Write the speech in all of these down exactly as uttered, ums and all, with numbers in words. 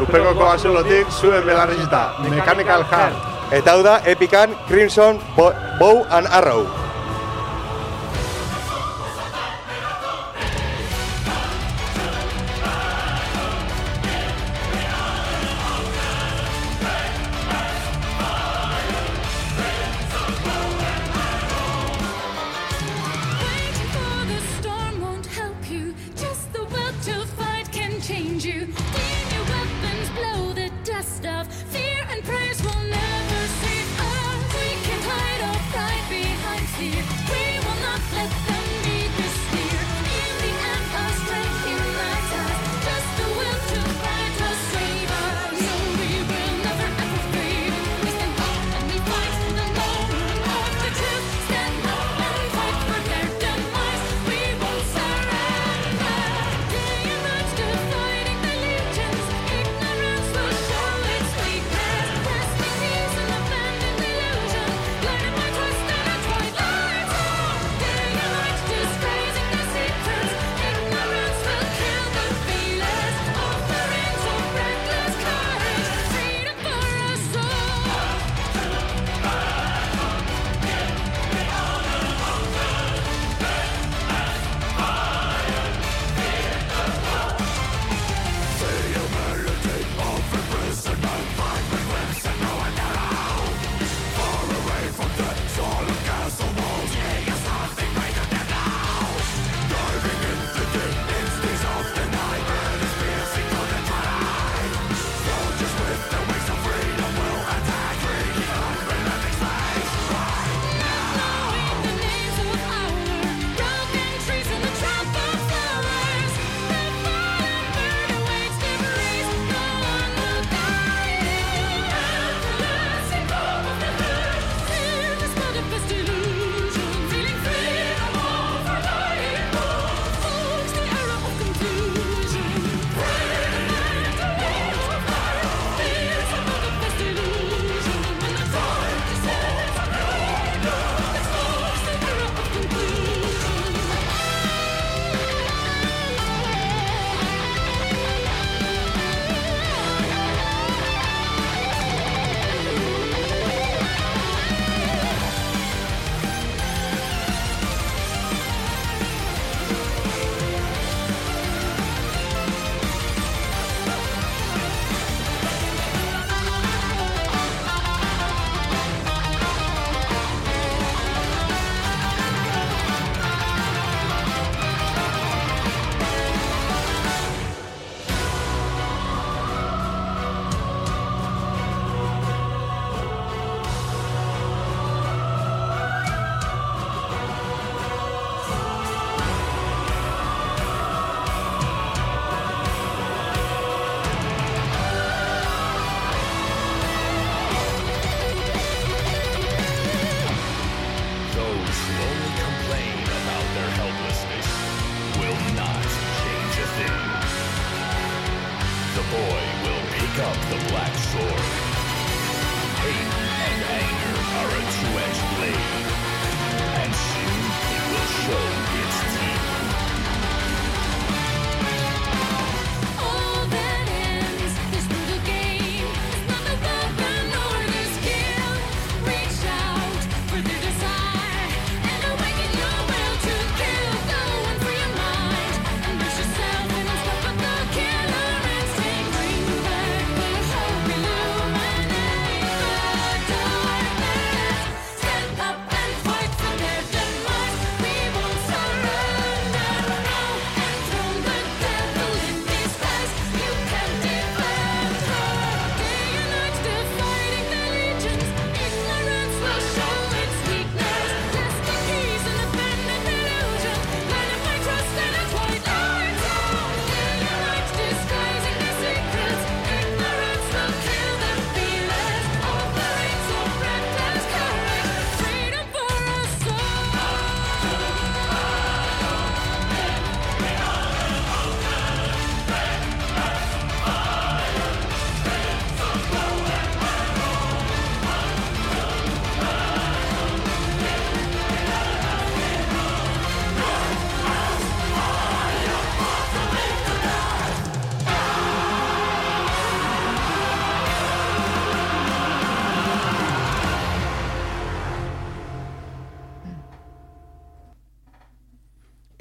Urpekoko azulotik zuen belarrizita, Mechanical Heart. Eta hau da, Epican Crimson Bow and Arrow.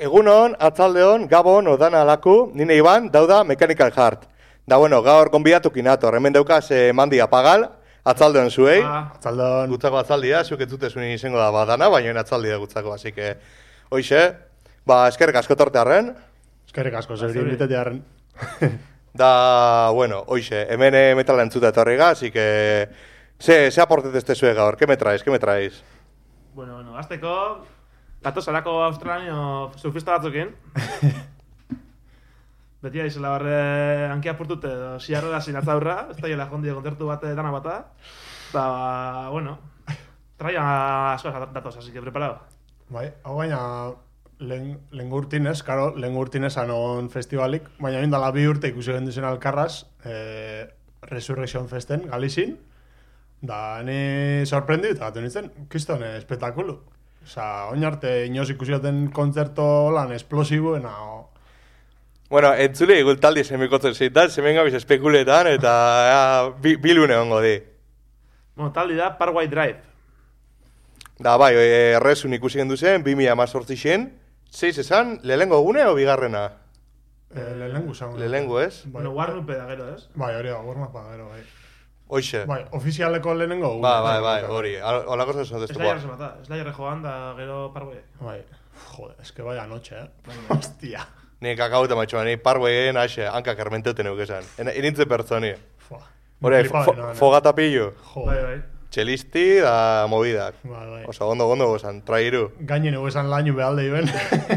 Egunon, atzaldeon, gabon, odana alaku, nine Iban, dauda Mechanical Heart. Da, bueno, gaur konbidatukin ator, hemen daukaz eh, mandi apagal, atzaldeon zuei. Ah, atzaldeon. Gutzako atzaldia, zuek entzutezun izango da badana, baina atzaldia gutzako, así que, hoixe, ba, eskerrik asko tortearren. Eskerrik asko, zeuri invitatearren. Da, bueno, hoixe, hemen eh, metala entzuta etorriga, así que, ze, ze aportet este zuek gaur, ¿qué me traes, qué me traes? Bueno, bueno, azteko, gatoz alako australanio surfista batzukin. Beti aizela barre hankia purtute edo siarrera sinatzaurra, ez da jela jondio kontzertu bate dana bata. Eta, bueno, traia asko datoz, así que preparado. Bai, hau baina lehen urtinez, karo, lehen urtinez anon festivalik, baina indala bi urte ikusi genduzen alkarraz, eh, Resurrection Festen, Galizin, da, ni sorprendiu eta gatu nintzen, kiston espektakulu. Osa, oin arte inoz ikusi gaten kontzerto lan esplosiboena. O... Bueno, entzule igultaldi semikotzen zeitan, zemen gabiz espekuletan, eta ja, bi, bilune hongo di. Bueno, taldi da Parkway Drive. Da, bai, errezun ikusi gendu zen, bi mila amazortzi zen, zeiz esan, lehengo gune o bigarrena? Eh, lehengu zan. Lehengo, ez? Bai, Bueno, warm-up da gero, ez? bai, hori da, warm-upa gero, bai. Hoixe. Bai, ofizialeko lehenengo gune. Bai, bai, bai, hori, holako zen Ez zotestuko. da jarra zemata, ez da jarra joan da gero Parkway. Bai, jode, eske bai anoche, eh? Hostia. Ni kakauta matxoa, ni pargueen haxe, hankak ermenteuten eukesan. Inintzen pertsoni. Fua. Hore, Flipa fo, bena, fogata pillo. Bai, Jode, bai. Txelisti da movidak. bai, bai. Osa, gondo, gondo gozan, trairu. Gainen egu esan lainu behalde iben.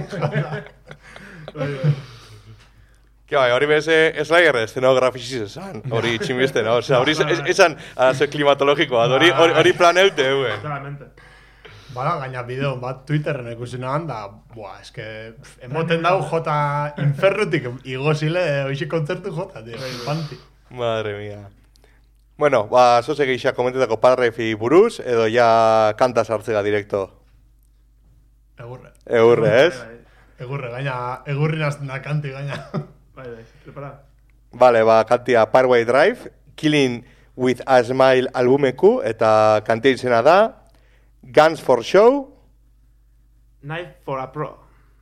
Bai, bai. Que bai, hori beze Slayer escenografisiz esan, hori txinbisten, no? Osa, hori es- esan arazo klimatologikoa, hori hori hori planeute euen. Claramente. Bada, gaina bideo bat Twitterren ikusi nahan, da, buah, eske, pff, emoten dau jota inferrutik igozile, hoxi kontzertu jota, tío, infanti. Madre mía. Bueno, ba, zoze geixa komentetako parrefi buruz, edo ja kanta sartzega direkto. Egurre. Egurre, ez? Bai, bai. Egurre, gaina, egurri nazten da kanti, gaina. Bai, bai, preparado. Vale, ba, kantia Parkway Drive, Killing with a Smile albumeku, eta kantia izena da, Guns for Show, Knife for a Pro.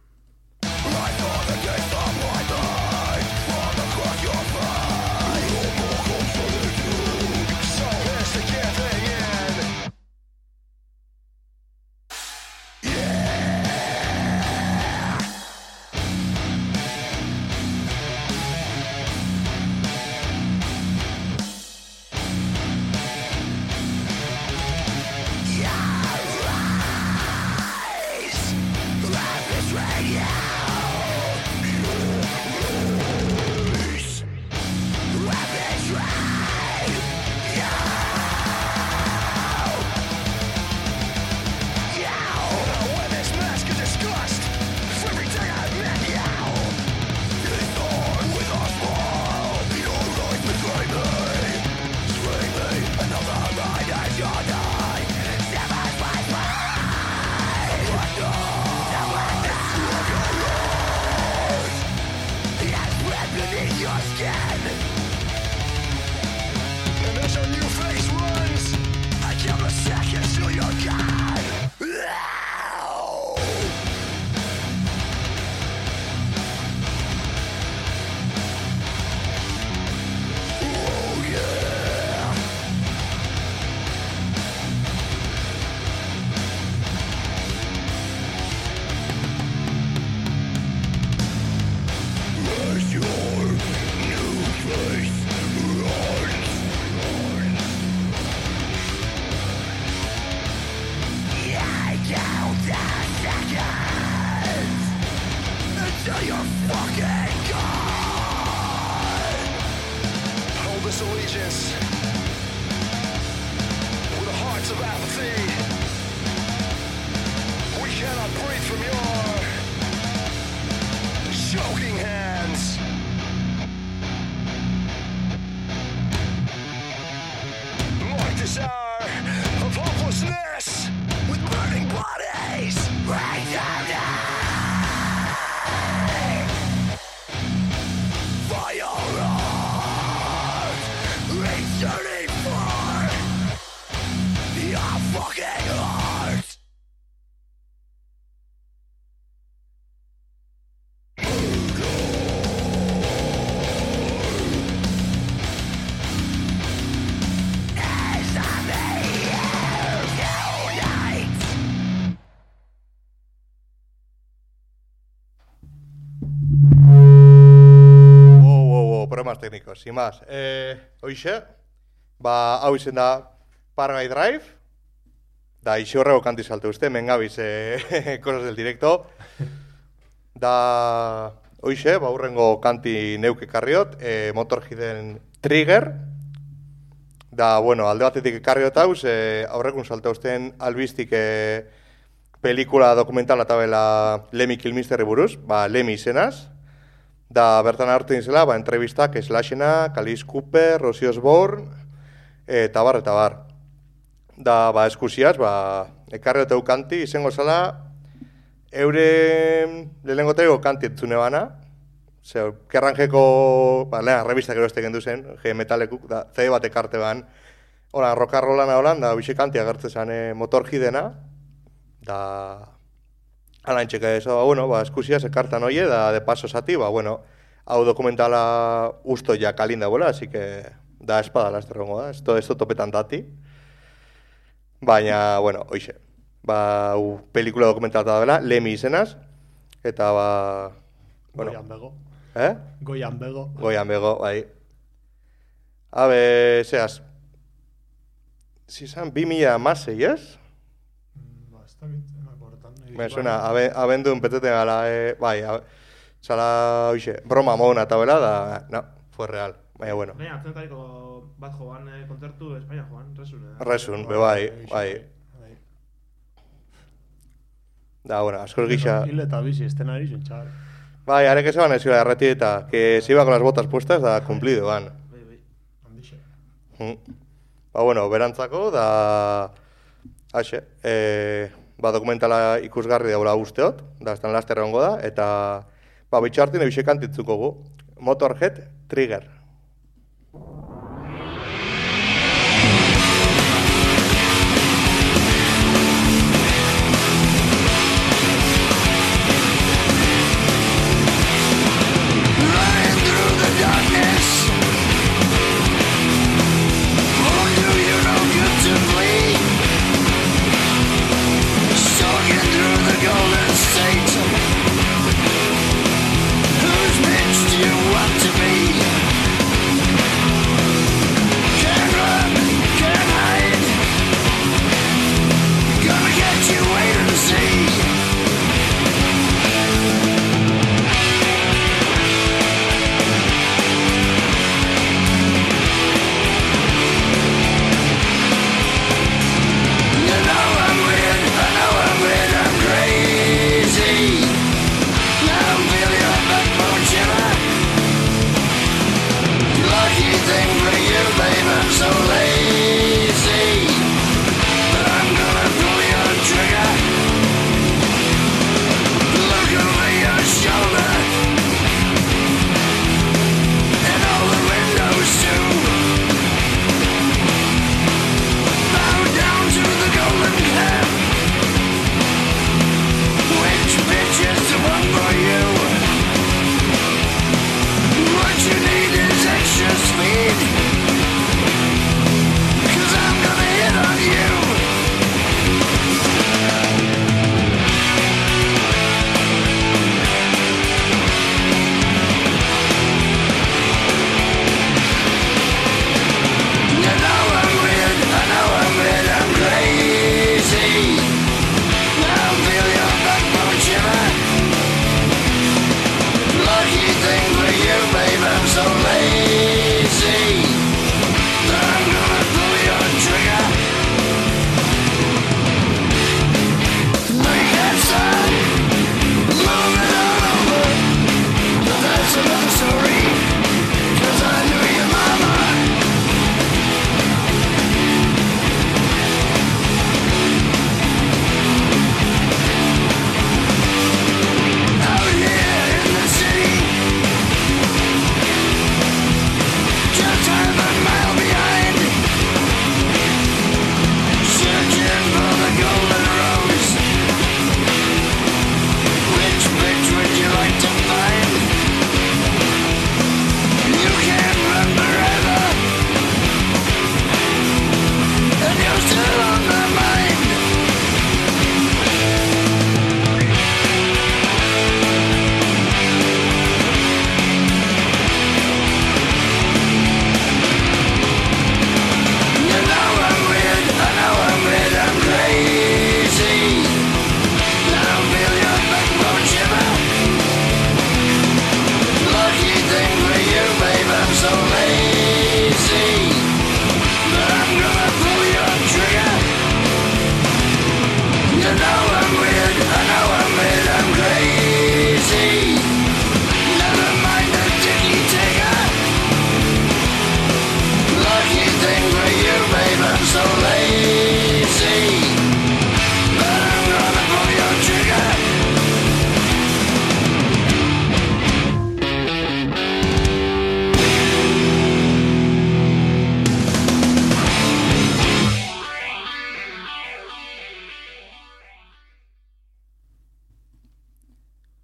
allegiance with the hearts of apathy. We cannot breathe from your choking hands. Mark this hour of hopelessness with burning bodies. Break them down. For your heart, returning for your fucking heart. tekniko, sin más. Eh, hoxe, ba, hau izen da Parguy Drive, da ixe horrego kanti salte uste, mengabiz eh, cosas del directo. Da, hoxe, ba, hurrengo kanti neuke karriot, eh, Motorheaden Trigger. Da, bueno, alde batetik ekarriot hauz, eh, aurrekun salte usten albistik eh, pelikula dokumentala eta bela Lemmy Kilmisterri buruz, ba, Lemmy izenaz. Da, bertan hartu dintzela, ba, entrevistak Slashena, Alice Cooper, Ozzy Osbourne, eta bar, eta bar. Da, ba, eskusiaz, ba, ekarri oteu kanti, izango zala, euren lehenengo teigo kanti entzune bana, zeu, kerranjeko, ba, lehen, revistak eroste gendu zen, G Metalekuk, da, zede bat ekarte ban, hola, rokarrolana holan, da, bixe kanti agertze zen eh, Motorheadena, da, ala entxeke eso, ba, bueno, ba, eskusiaz ekartan oie, da, de paso zati, ba, bueno, hau dokumentala usto ja kalin dagoela, así que, da, espada laster gongo da, esto, esto topetan dati. Baina, bueno, hoxe, ba, u, pelikula dokumentala da dela, Lemmy izenaz, eta ba, bueno, Goian bego. eh? Goian bego. Goian bego, bai. Habe, zehaz, zizan, bi mila amasei, ez? Ba, ez dakit, emakortan. Me suena, abe, abendun peteten gala, eh, bai, abe, zala, hoxe, broma mona eta bela, da, no, fue real, baina, bueno. Baina, atzentariko bat joan eh, kontzertu Espainia joan, Resun. Eh? Resun, be bai, bai. Da, bueno, askor gisa. Hil eta bizi, esten ari zuen, txar. Bai, are que se van a decir la retita, que se iba con las botas puestas, da cumplido, van. Bai, bai. Handixe. Mm. Ba, bueno, berantzako, da... Haxe, eh, ba, dokumentala ikusgarri daula usteot, da, estan laster egongo da, eta... Ba, bitxartin ebise kantitzuko gu. Motorhead Trigger. Who's next you want to be?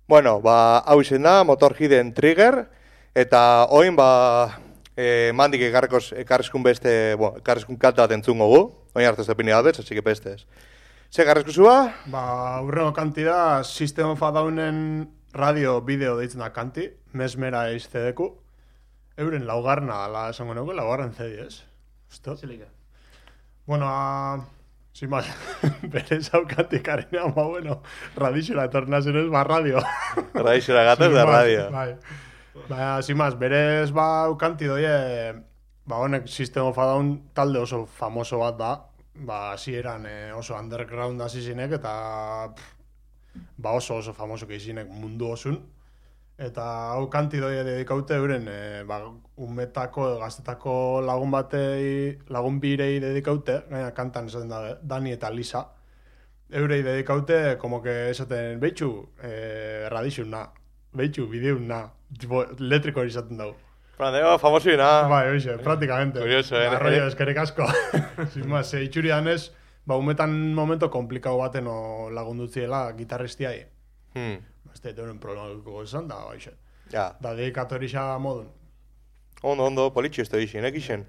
Bueno, ba, hau izen da, Motorheaden Trigger, eta oin, ba, e, mandik ekarrizkun beste, bueno, ekarrizkun kanta bat entzungo gu, oin hartez opini albetz, así que pestez. Ze ekarrizkuzua? Ba, urrengo kanti da, System of a Downen radio bideo deitzen da kanti, mesmera eiztedeku. Euren laugarna, ala esango nuke, laugarren C D, ez? Usto? Zilika. Bueno, a... sin más, berez hau kanti karina, ba, bueno, radixora etorna zenez, ba, radio. Radixora gatez da radio. Bai. Ba, sin más, berez ba, hau kanti doie, ba, honek System of a Down talde oso famoso bat da, ba, hasieran eh, oso underground hasi zinek, eta pff, ba, oso oso famoso izinek mundu osun. Eta hau kanti doie dedikaute euren, e, ba, umetako, gaztetako lagun batei, lagun birei dedikaute, gaina kantan esaten da, Dani eta Lisa. Eurei dedikaute, como que esaten, behitxu, e, radixun na, behitxu, bideun na, tipo, letriko hori esaten dugu. Brandeo, famoso ina. Bai, oixe, praktikamente. Curioso, eh? Ba, rollo, eskerrik asko. Sin más, e, itxuri danez, ba, umetan momento komplikau baten o lagundutziela gitarristiai. Hmm. Este teuren problema duko esan da, baixe. Ja. Da, dedikatorisa modun. Ondo, ondo, politxo ez da izin, ekixen.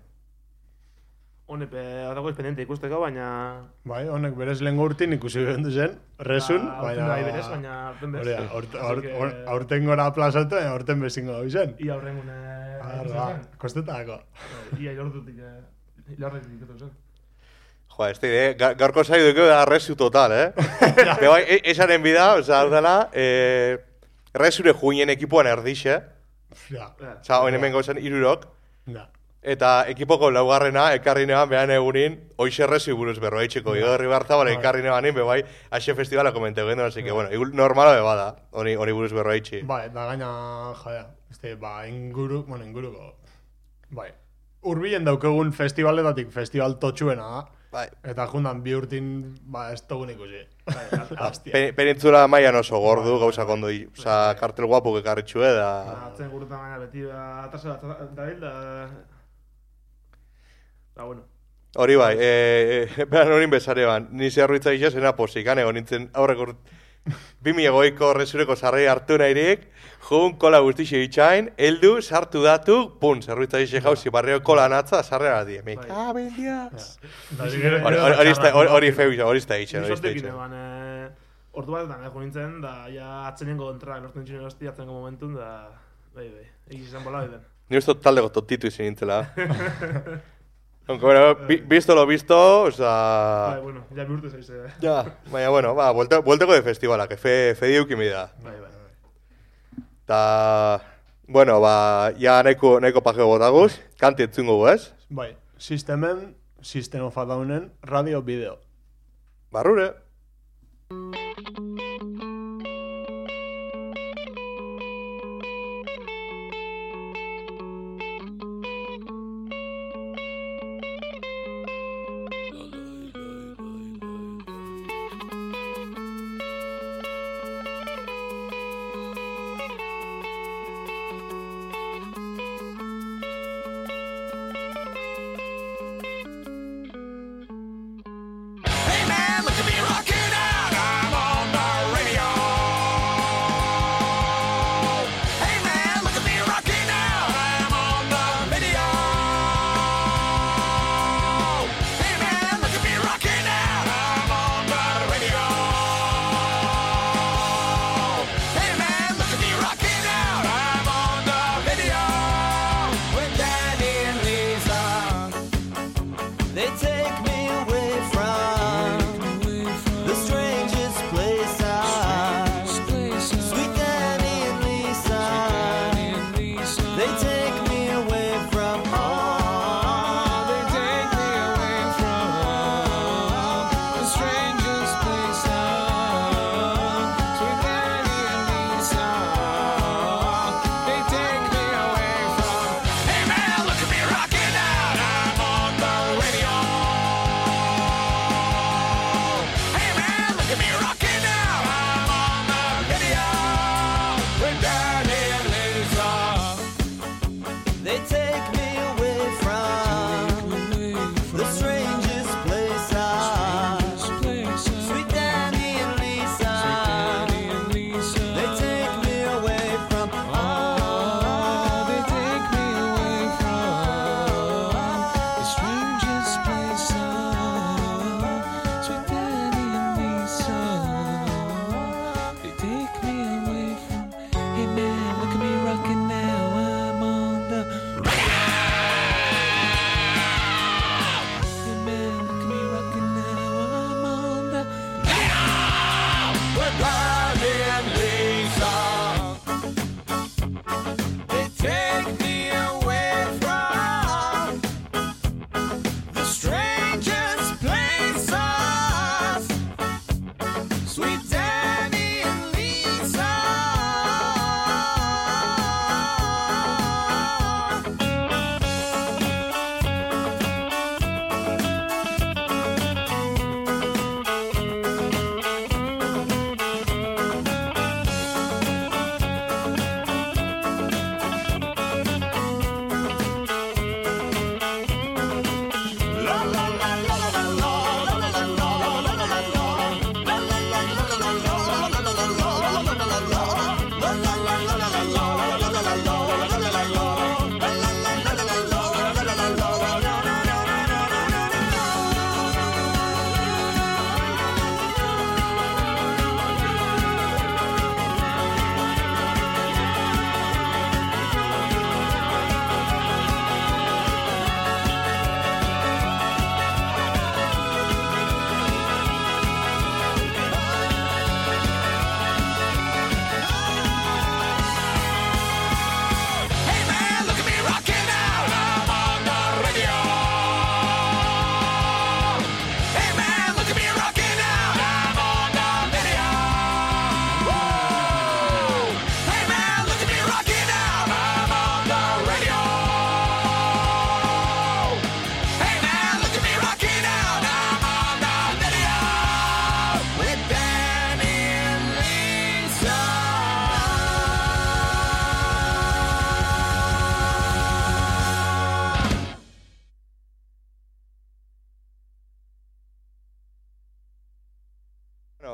Honepe, dago espediente ikusteko, baina... Bai, honek berez lehen urtin ikusi gendu zen, resun, Ba, baina... aurten bai berez, baina aurten bez. Horea, aurten, Así que- aurten, aurten gora plazatu, baina aurten bezingo da izen. Ia horren gune... Arra, kostetako. Ia hilortutik, hilortutik ikutu zen. Jo, ez da, eh? Ga- gaurko zai duke da resu total, eh? Pero bai, e- esaren bida, oza, hau dela, eh, resure juinen ekipoan erdixe, Ja, oza, oin hemen gauzan irurok, ja. eta ekipoko laugarrena, ekarri neban behan egunin, hoxe resu buruz berroitxeko, ja. Igorri Barzabal ekarri neban nin, bebai, haxe festivala komenteu gendu, así que, bueno, igul normala beba da, honi, honi buruz berroitxi. Bai, da gaina, jaya, este, ba, inguru, bueno, inguruko, bai. Urbilen daukegun festivaletatik festival totxuena da, Bai. eta jundan bi urtin, ba, ez dugun ikusi. Hostia. Pen, penintzula maian oso gordu, gauza kondo, oza, kartel guapuk ekarritxue, da... Atzen gurutan baina beti atrasa bat da bil, da... Da, bueno. Hori bai, e, e, behan horin bezare ban, ni zerruitza gisa zena posik, ane, honintzen aurrek urt... Bimi egoiko resureko sarrei hartu nahirik, jun kola guztixe itxain, eldu, sartu datu, pun, zerruitza gisa jauzi barrio kola natza, sarrera di, me cabe en Dios. Hori hori ez da- hori- hori feu izan, hori ez da itxen, Ni hori ez da sortekin itxen. eban, eh, ordu batetan egon nintzen, da, ja atzenengo kontra, lortzen txinen hosti, atzenengo momentun, da, bai, bai, egiz izan bola biden. Ni uste dut taldeko totitu izin nintzela. Aunque, bueno, bi- visto lo visto, o Bai, sea... bueno, ja bihurtu zaiz, eh. Ja, baina, bueno, ba, vuelte, vuelteko de festivala, que fe, fe diukimi da. Bai, bai. Ta, bueno, ba, ja nahiko, nahiko pajeo botaguz, kanti entzungo gu, ez? Bai, sistemen, System of a Downen radio bideo. Barrure. Hey man, look at me rocking out. I'm on my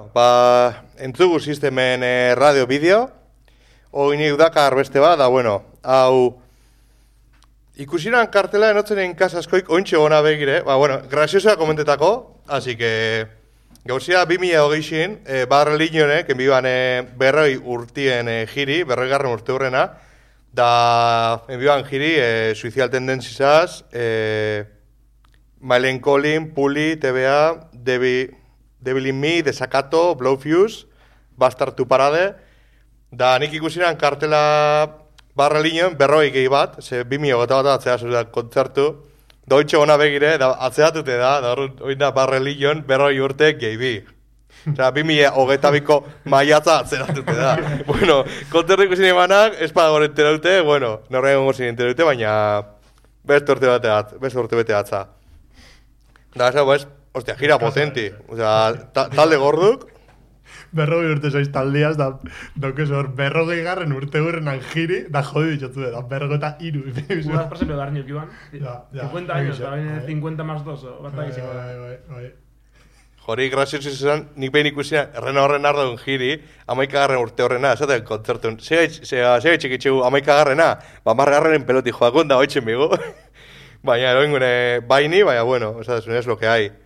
bueno, ba, entzugu sistemen eh, radio-bideo, hoi nik dakar beste bat, da, bueno, hau, ikusiran kartela enotzenen kasaskoik ointxe gona begire, ba, bueno, graziosoa komentetako, así que, gauzia bi mila hogeixin, eh, barre linionek, enbiban eh, berroi urtien eh, jiri, berroi garren urte hurrena, da, enbiban jiri, eh, Suicidal Tendencies, eh, Mylen Collin, Puli, T B A, Debbie... Devil in Me, Desacato, Blowfuse, Bastard to Parade, da nik ikusiran kartela barra linioen berroi gehi bat, ze bi mila gota bat atzea zuzak kontzertu, da hoitxe gona begire, da atzeatute da, da hori da barra linioen berroi urte gehi bi. Osea, bi mila hogeita biko maiatza atzeratute da. Bueno, kontzertu ikusin emanak, espada gore enteraute, bueno, norrean gozien enteraute, baina beste urte bete atz, beste urte bete atza. Da, ez pues, hostia, gira potenti. Osea, ta, talde gorduk. Berrogei urte soiz taldiaz, da, doke zor, berrogei garren urte hurrenan jiri, da jodi ditzotu da, berrogei eta iru. Udas por siempre barniuk iban. Ya, ya. cincuenta años, da viene cincuenta más dos, o bat daiziko. Bai, bai, bai. Jori, grazioso izan, nik behin ikusian, errena horren ardaun jiri, amaikagarren urte horrena, esaten kontzertun. Zega txikitxegu amaikagarrena, ba margarren peloti joakun da hoitzen bigu. Baina, eroingune baini, baina, bueno, esaten es lo que hay.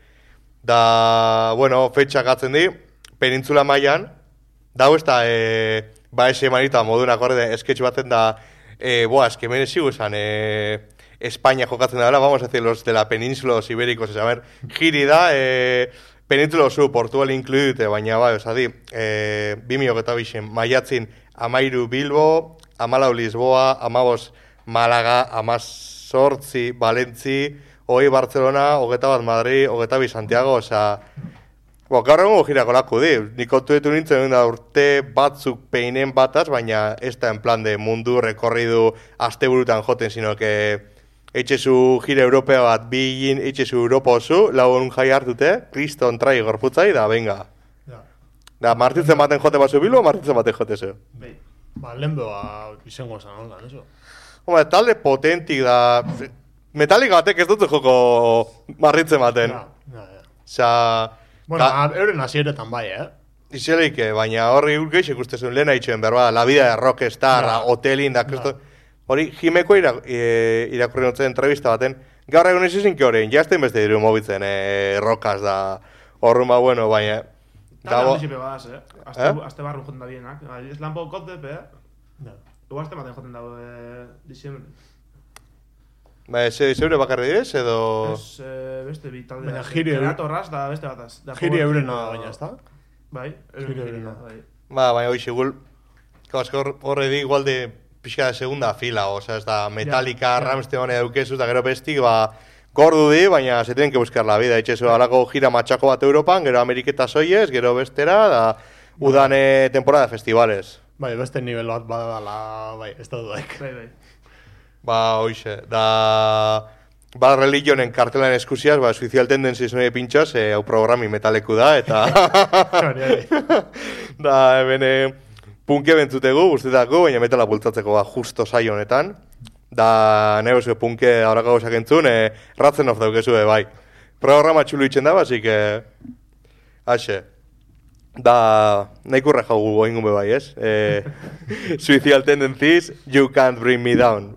Da, bueno, fetxak atzen di, penintzula mailan, dago ez da, e, ba ese manita modunak horre, esketx baten da, e, boa, eske mene sigo esan, e, España jokatzen da, vamos a decir, los de la península, los ibéricos, a ver, giri da, e, penintzula oso, Portugal incluidute, baina, ba, osadi, e, bimio geta bixen, maiatzin, amairu Bilbo, amalau Lisboa, amabos Malaga, amazortzi Valentzi, hoi Barcelona, hogeta bat Madrid, hogeta bi Santiago, oza... Bo, gaur egon girako laku di. Nik kontuetu nintzen da urte batzuk peinen bataz, baina ez da en plan de mundu rekorridu asteburutan joten, sino que eitxezu gira europea bat bigin, eitxezu Europa oso, lagun jai hartute, kriston trai gorputzai, da, venga. Ja. Da, martitzen baten jote batzu bilo, martitzen baten jote zu. Bai. Ba, lehen beha izango zan hongan, eso. Hombre, talde potentik da... Metallica batek ez dut joko marritzen baten. Ja, ja, ja. Osa... Bueno, ta... euren hasieretan bai, eh? Izelik, baina horri urgeix ikustezun lehen haitxen, berba, La vida de rockstar, Ja. hotelin, da, kristo... Hori, jimeko ira, e, irakurri notzen entrevista baten, gaur egun izizin ki horrein, jazten beste diru mobitzen, e, rokas da, horrun ba, bueno, baina... Eta Dago... handi badaz, eh? Azte, Eh? azte barrun joten da bienak. Ez lan poko kote, pe, Ja. Ego azte maten joten dago, eh, diciembre. Ba, ze, zeure bakarri direz, edo... Ez, eh, beste bi talde. Baina jiri eu- Renato Ras da beste bataz. Da Jiri Power eurena Trio, baina, ezta? Bai, Jiri euren eurena. bai. Ba, baina hoi segul, kaskor horre di igual de pixka de segunda fila, oza, ez da Metallica, Ja, ja. Rammstein hone daukezu, eta gero bestik, ba, gordu di, baina se tienen que buscar la vida, etxezu, alako gira matxako bat Europan, gero Ameriketa soiez, gero bestera, da, udane temporada de festivales. Bai, beste nivel bat badala, bai, ez da dudaik. Bai, bai. Ba, hoxe, da... Ba, religionen kartelan eskusiaz, ba, Suicidal Tendencies noie pintxaz, e, hau programi metaleku da, eta... Hori, hori. da, hemen e, punke bentzutegu, guztetako, baina metala bultzatzeko ba, justo saio honetan. Da, nahi oso punke aurrako gauzak entzun, e, ratzen of daukezue, bai. Programa txulu itxen da, basik, e, haxe. Da, nahi kurra jau goingun be bai, ez? E, Suicidal Tendencies, You Can't Bring Me Down.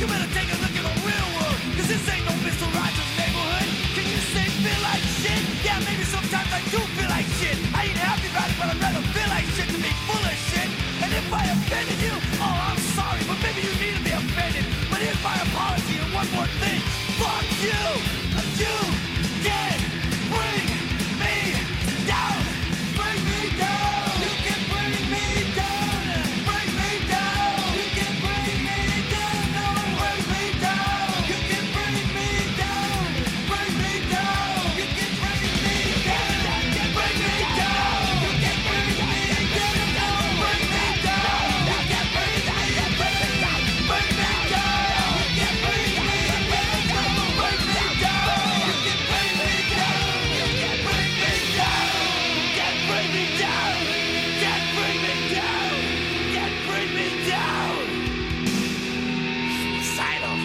You better take a look at the real world, cause this ain't no Mister Rogers' neighborhood. Can you say feel like shit? Yeah, maybe sometimes I do feel like shit. I ain't happy about it, but I'd rather feel like shit than be full of shit. And if I offended you, oh, I'm sorry, but maybe you need to be offended. But here's my apology and one more thing. Fuck you! You can bring me down! Bring me down! You can bring me down! Bring me down! You can bring me down! No, bring me down! You can bring me down! Bring me down! You can bring me down! Bring me down! You can bring me down! No, bring me down! You can bring me down! Bring me down! Bring me down! You can bring me down! Bring me down! You can bring me down! You can bring me down! Can't bring me down! Can't bring me down! Can't bring me down! Suicidal.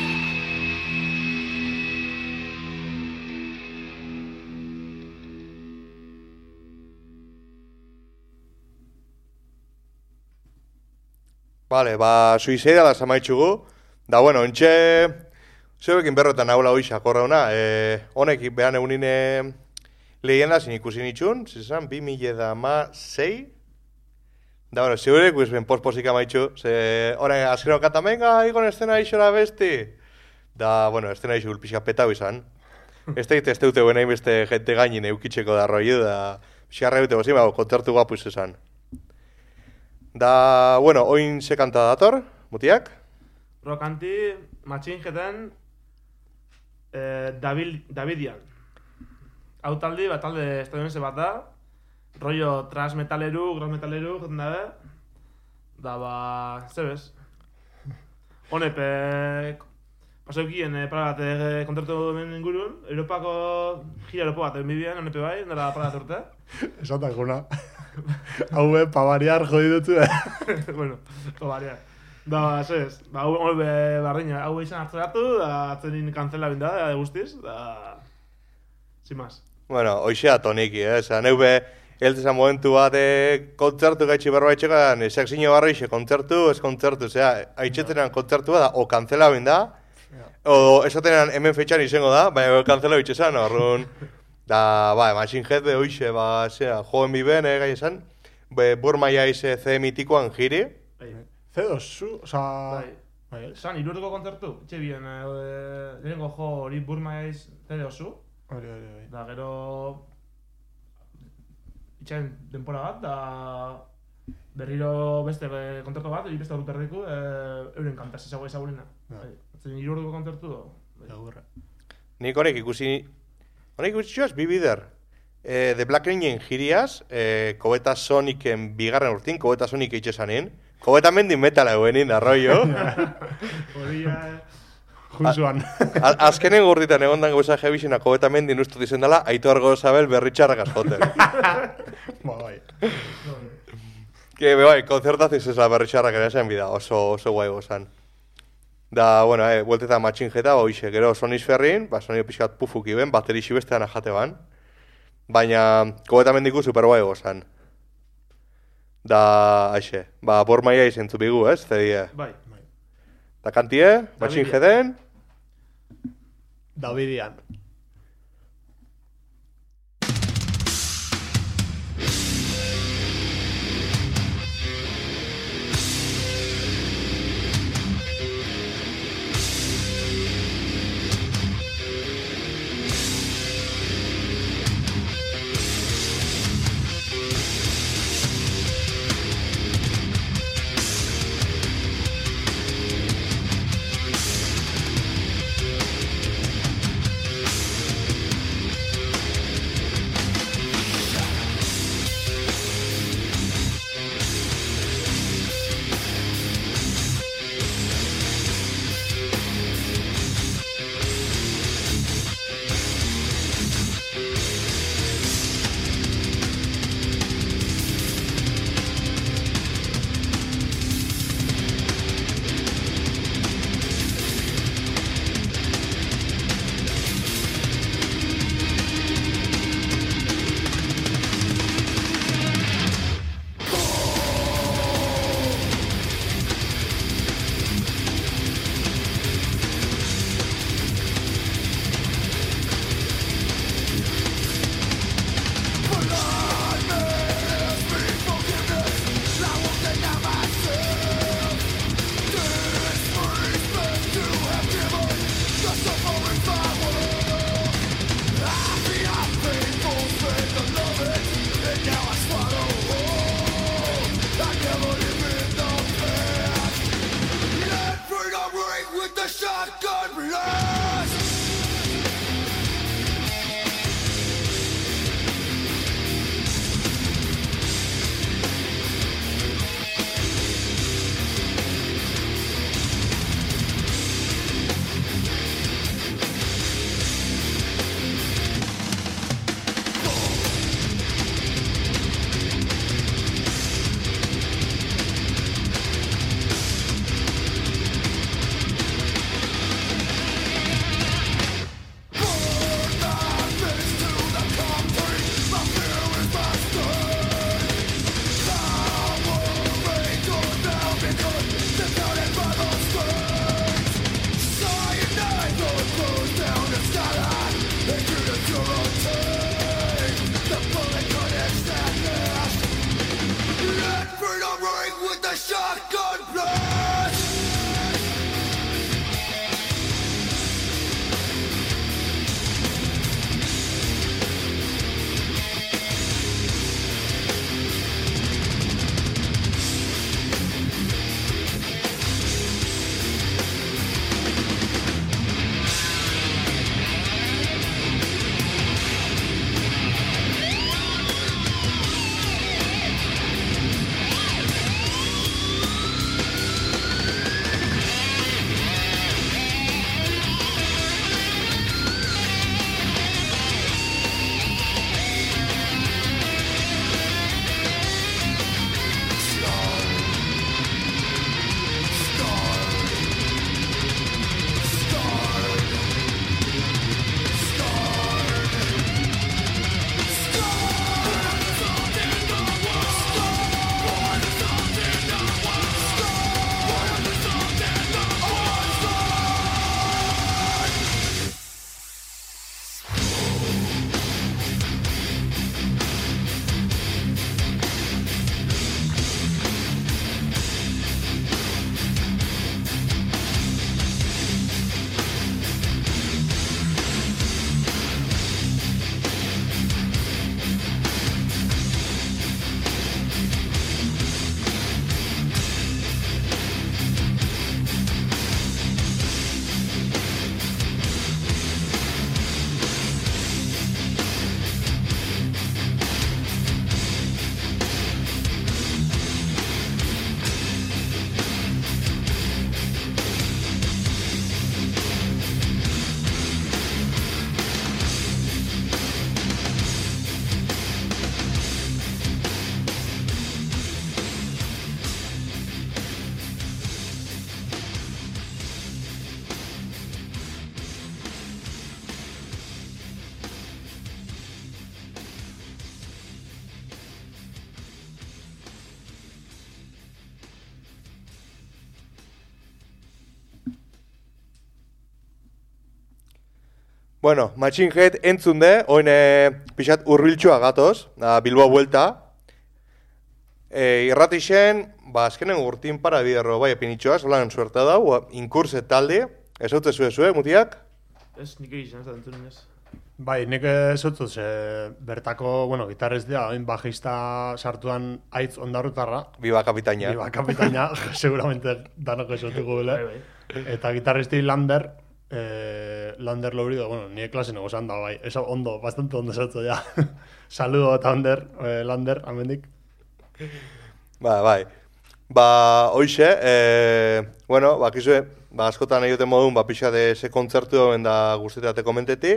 Vale, ba, suizidala zamaitxugu. Da, bueno, ontxe, zeuekin berrotan haula hoixa korrauna. E, honek behan egunine lehenda zin ikusi nitxun, zizan, bi mila da ma zei. Da, bueno, zeurek ben posposik amaitxu. Ze, horre, azkero kata, venga, igon estena ixora besti. Da, bueno, estena ixo gulpixka petau izan. Ez teite ez teute buena beste gente gainin eukitzeko da rollo, da, xarra eute bozima, kontzertu guapuz izan. Da, bueno, oin ze kanta dator, mutiak? Rokanti, Machine Headen, eh, Dabil, Davidian. Hau taldi, bat talde estadounidense bat da, rollo thrash metaleru, gross metaleru, jaten dabe. Da, ba, zer bez? Honepe, pasaukien, eh, para bat eh, kontratu den ingurun, Europako gira Europa bat, egin bibian, honepe bai, nela para bat urte. Esatakuna. Hau be, pabariar jodi dutu. Bueno, pabariar. Da, zez, ba, hau be bardina, hau izan hartzeratu, da, atzenin kantzela binda, da, guztiz, da... Sin más. Bueno, hoxe atoniki, eh? Zan, hau be, eltezan momentu bat eh, kontzertu gaitxi berba etxekan, ezak zino barri xe, kontzertu, ez kontzertu, zera, haitxetenan kontzertu bat da, o kantzela binda, o esatenan hemen fetxan izango da, baina kantzela bitxezan, horrun... Da, ba, Machine Head be hoixe, ba, zera, joen biben, eh, gai esan, be, Burmaia ize ze mitikoan giri. Ce dos zu, oza... Bai. San, irurtuko kontzertu, itxe bien, eh, lehenengo jo hori Burmaiz C D osu. Hori, hori, hori. Da, gero... Itxain denpora bat, da... Berriro beste eh, kontzertu bat, hori beste dut berdiku, eh, euren kantaz ezagu ezagurina. Bai. Zer, irurtuko kontzertu, bai. Agurra. Nik horrek ikusi... Honek ikusi bi bider. E, The Black Ranger giriaz, e, Kobeta Sonicen bigarren urtin, Kobeta Sonic eitxesanin. Kobeta mendin metala eguenin, arroio. Hori, eh... Junzuan. Azkenen gurtitan egon dango esa jebizina Kobeta mendin ustu dizen dela, Aitor Gozabel berritxarrak askoten. Ba, bai. Que, bai, konzertaziz ez la berritxarrak ere zen bida, oso, oso guai gozan. Da, bueno, eh, buelteta Machine Head hau hoxe, gero Soniz Ferrin, ba, sonio pixkat pufuki ben, baterixi bestean ajate ban. Baina, Kobeta mendiku superguai gozan. Da, aixe, ba, Bormaia izentzu bigu, ez, zedie. Bai. Da, kantie, Machine Headen. Davidian. Bueno, Machine Head entzun de, oin e, pixat urbiltxua gatoz, da, Bilbao buelta. E, irratixen, ba, azkenen urtin para biderro, bai, epinitxoa, solan suerte dau, inkurse talde, ez haute zue zue, mutiak? Ez, nik egizan, ez da entzun inez. Bai, nik ezotzuz, e, bertako, bueno, gitarrez dira, oin bajista sartuan aitz ondarrutarra. Biba kapitaina. Biba kapitaina, seguramente danoko ezotuko bile. Bai, bai. Eta gitarristi Lander, eh, Lander Lobrido, bueno, nire klase negozan da, bai. Eso ondo, bastante ondo zotzo, ja. Saludo eta Lander, eh, Lander, amendik. Ba, bai. Ba, hoxe, e, bueno, bakizue, ba, askotan egiten modun, ba, pixa de ze kontzertu doen da guztetate komenteti.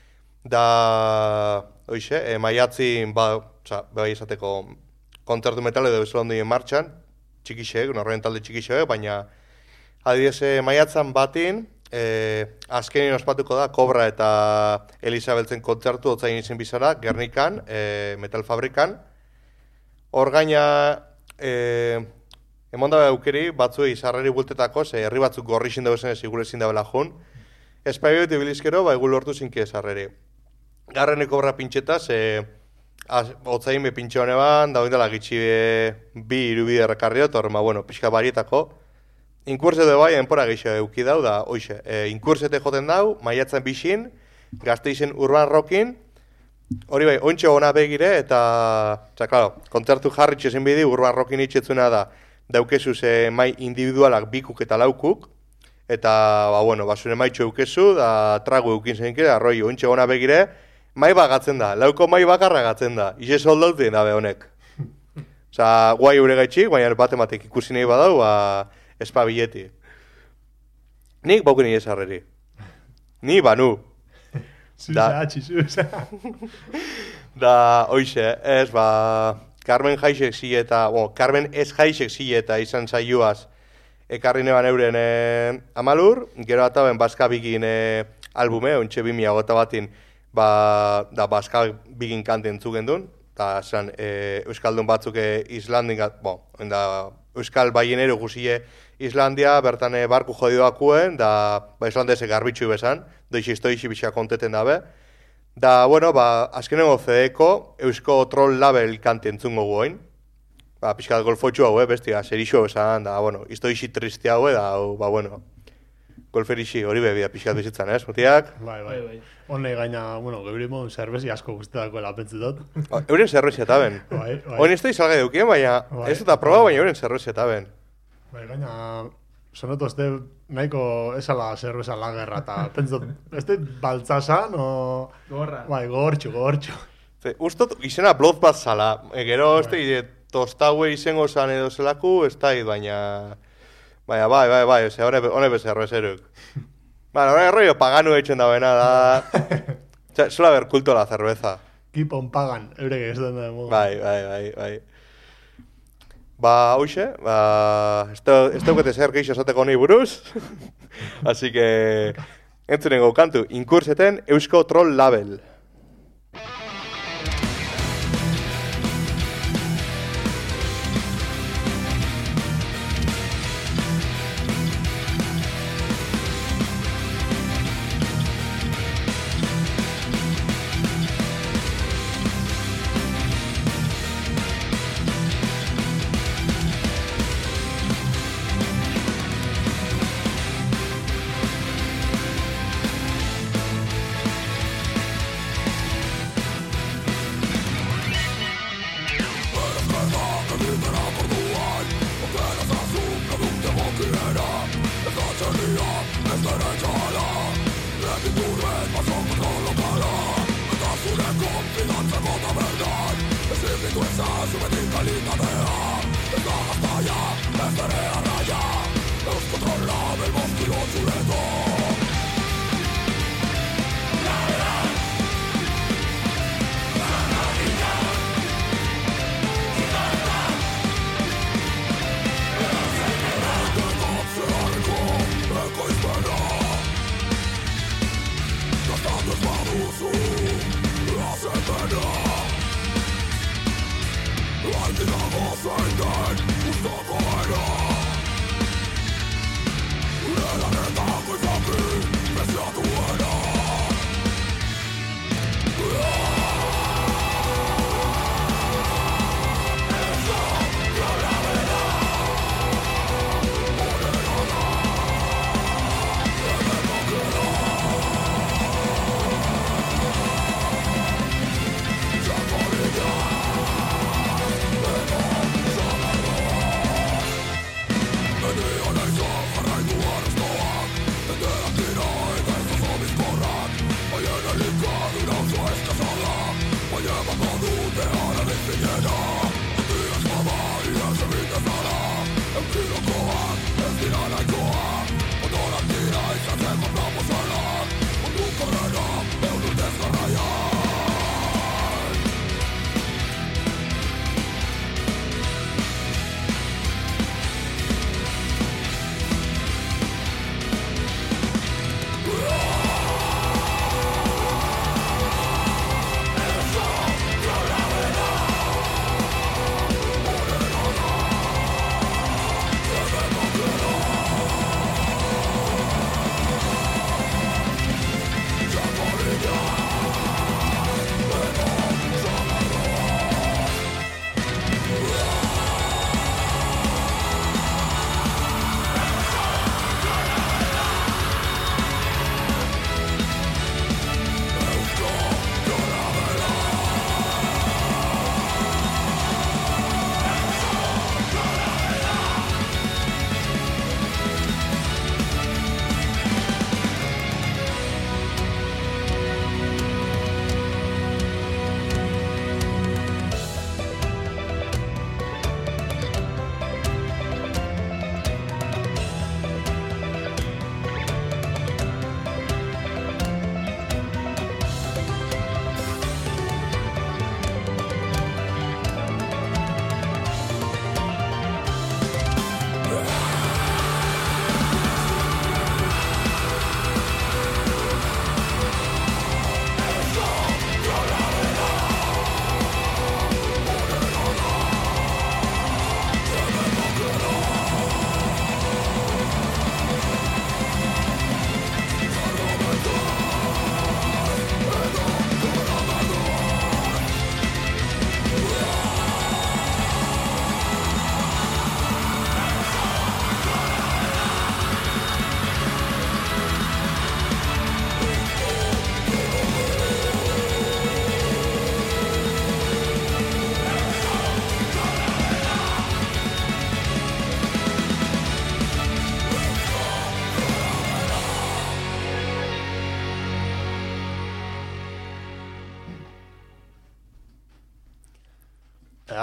Da, hoxe, e, maiatzin, ba, oza, bai izateko kontzertu metal edo bezala ondien martxan, txikixeek, norren talde txikixeek, baina adibidez maiatzan batin, e, azkenin ospatuko da, Kobra eta Elisabeltzen kontzertu otzain izin bizara, Gernikan, e, metal fabrikan. Hor gaina, e, emon dabe aukeri, batzuei sarreri bultetako, ze herri batzuk gorri zindago zen ez igule zindabela jun. Espaibioet ibilizkero, ba, igule hortu zinki sarreri. Garrene Kobra pintxeta, ze otzain be pintxe hone ban, da oindela gitxi bi irubide rekarriot, hor, ma, bueno, pixka barietako. Inkurse de bai, enpora gehiago euki dau, da, hoxe, e, inkursete joten dau, maiatzen bixin, Gasteizen Urban Rockin, hori bai, ontxe ona begire, eta, eta, klaro, kontzertu jarritxe zen bidi, Urban Rockin itxetzuna da, daukezu ze mai individualak bikuk eta laukuk, eta, ba, bueno, basure maitxo eukezu, da, tragu eukin zenke, arroi, ontxe ona begire, mai bagatzen da, lauko mai bakarra gatzen da, ize soldauten dabe honek. Osa, guai eure gaitxik, baina batematik ikusi nahi badau, ba, espabileti. Nik bauken nire sarreri. Ni banu. Zuza, atxi, zuza. Da, hoxe, ez, ba, Carmen Jaixek zi eta, bueno, Carmen ez Jaixek zi eta izan zaioaz ekarri neban euren e, amalur, gero eta ben Baska Bigin e, albume, ontxe bimia gota batin, ba, da Baska Bigin kanten zugen duen, eta zan, e, Euskaldun batzuk e, Islandin, bon, da, Euskal Baienero guzie Islandia, bertan e, barku jodioakuen, da, ba, Islandese garbitxu bezan, doixi istoixi bixa konteten dabe. Da, bueno, ba, azkenengo C D-ko Eusko Troll Label kante entzungo guoin. Ba, pixkat golfotxu hau, eh, bestia, serixo bezan, da, bueno, istoixi triste hau, da, ba, bueno, golferixi hori bebida pixkat bizitzan, ez, mutiak? Bai, bai. Bai, bai. Hone gaina, bueno, gebrimo zerbezi asko guztetako lapentzu dut. Euren zerbezi eta ben. Bai, bai. Oin ez da izalgai dukien, baina Bai. ez dut aproba, baina euren zerbezi eta ben. Bai, gaina, sonoto este nahiko esala zerbeza lagerra, eta pentsot, este baltzasan, o... Gorra. Bai, gogortxu, gogortxu. Ze, ustot izena Bloodbath zala, e, gero ez da ide, tostaue izango zan edo zelaku, ez da id, baina... Baina, bai, bai, bai, ze hone, hone bezerrezeruk. Bueno, hori rollo paganu etxen da bena, da... Txa, suele haber culto a la cerveza. Keep on pagan, eurek ez den da modu. Bai, bai, bai, bai. Ba, hoxe, ba, ez daukete zer geixo esateko nahi buruz. Así que, entzunengo kantu, inkurseten Eusko Troll Label.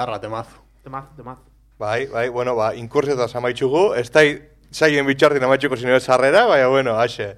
arra temazo. Temaz, temaz. Bai, bai, bueno, ba, inkursiotaz amaitxugu, ez da zaien bitxartin amaitxuko zinu ez zarrera, baina, bueno, haxe.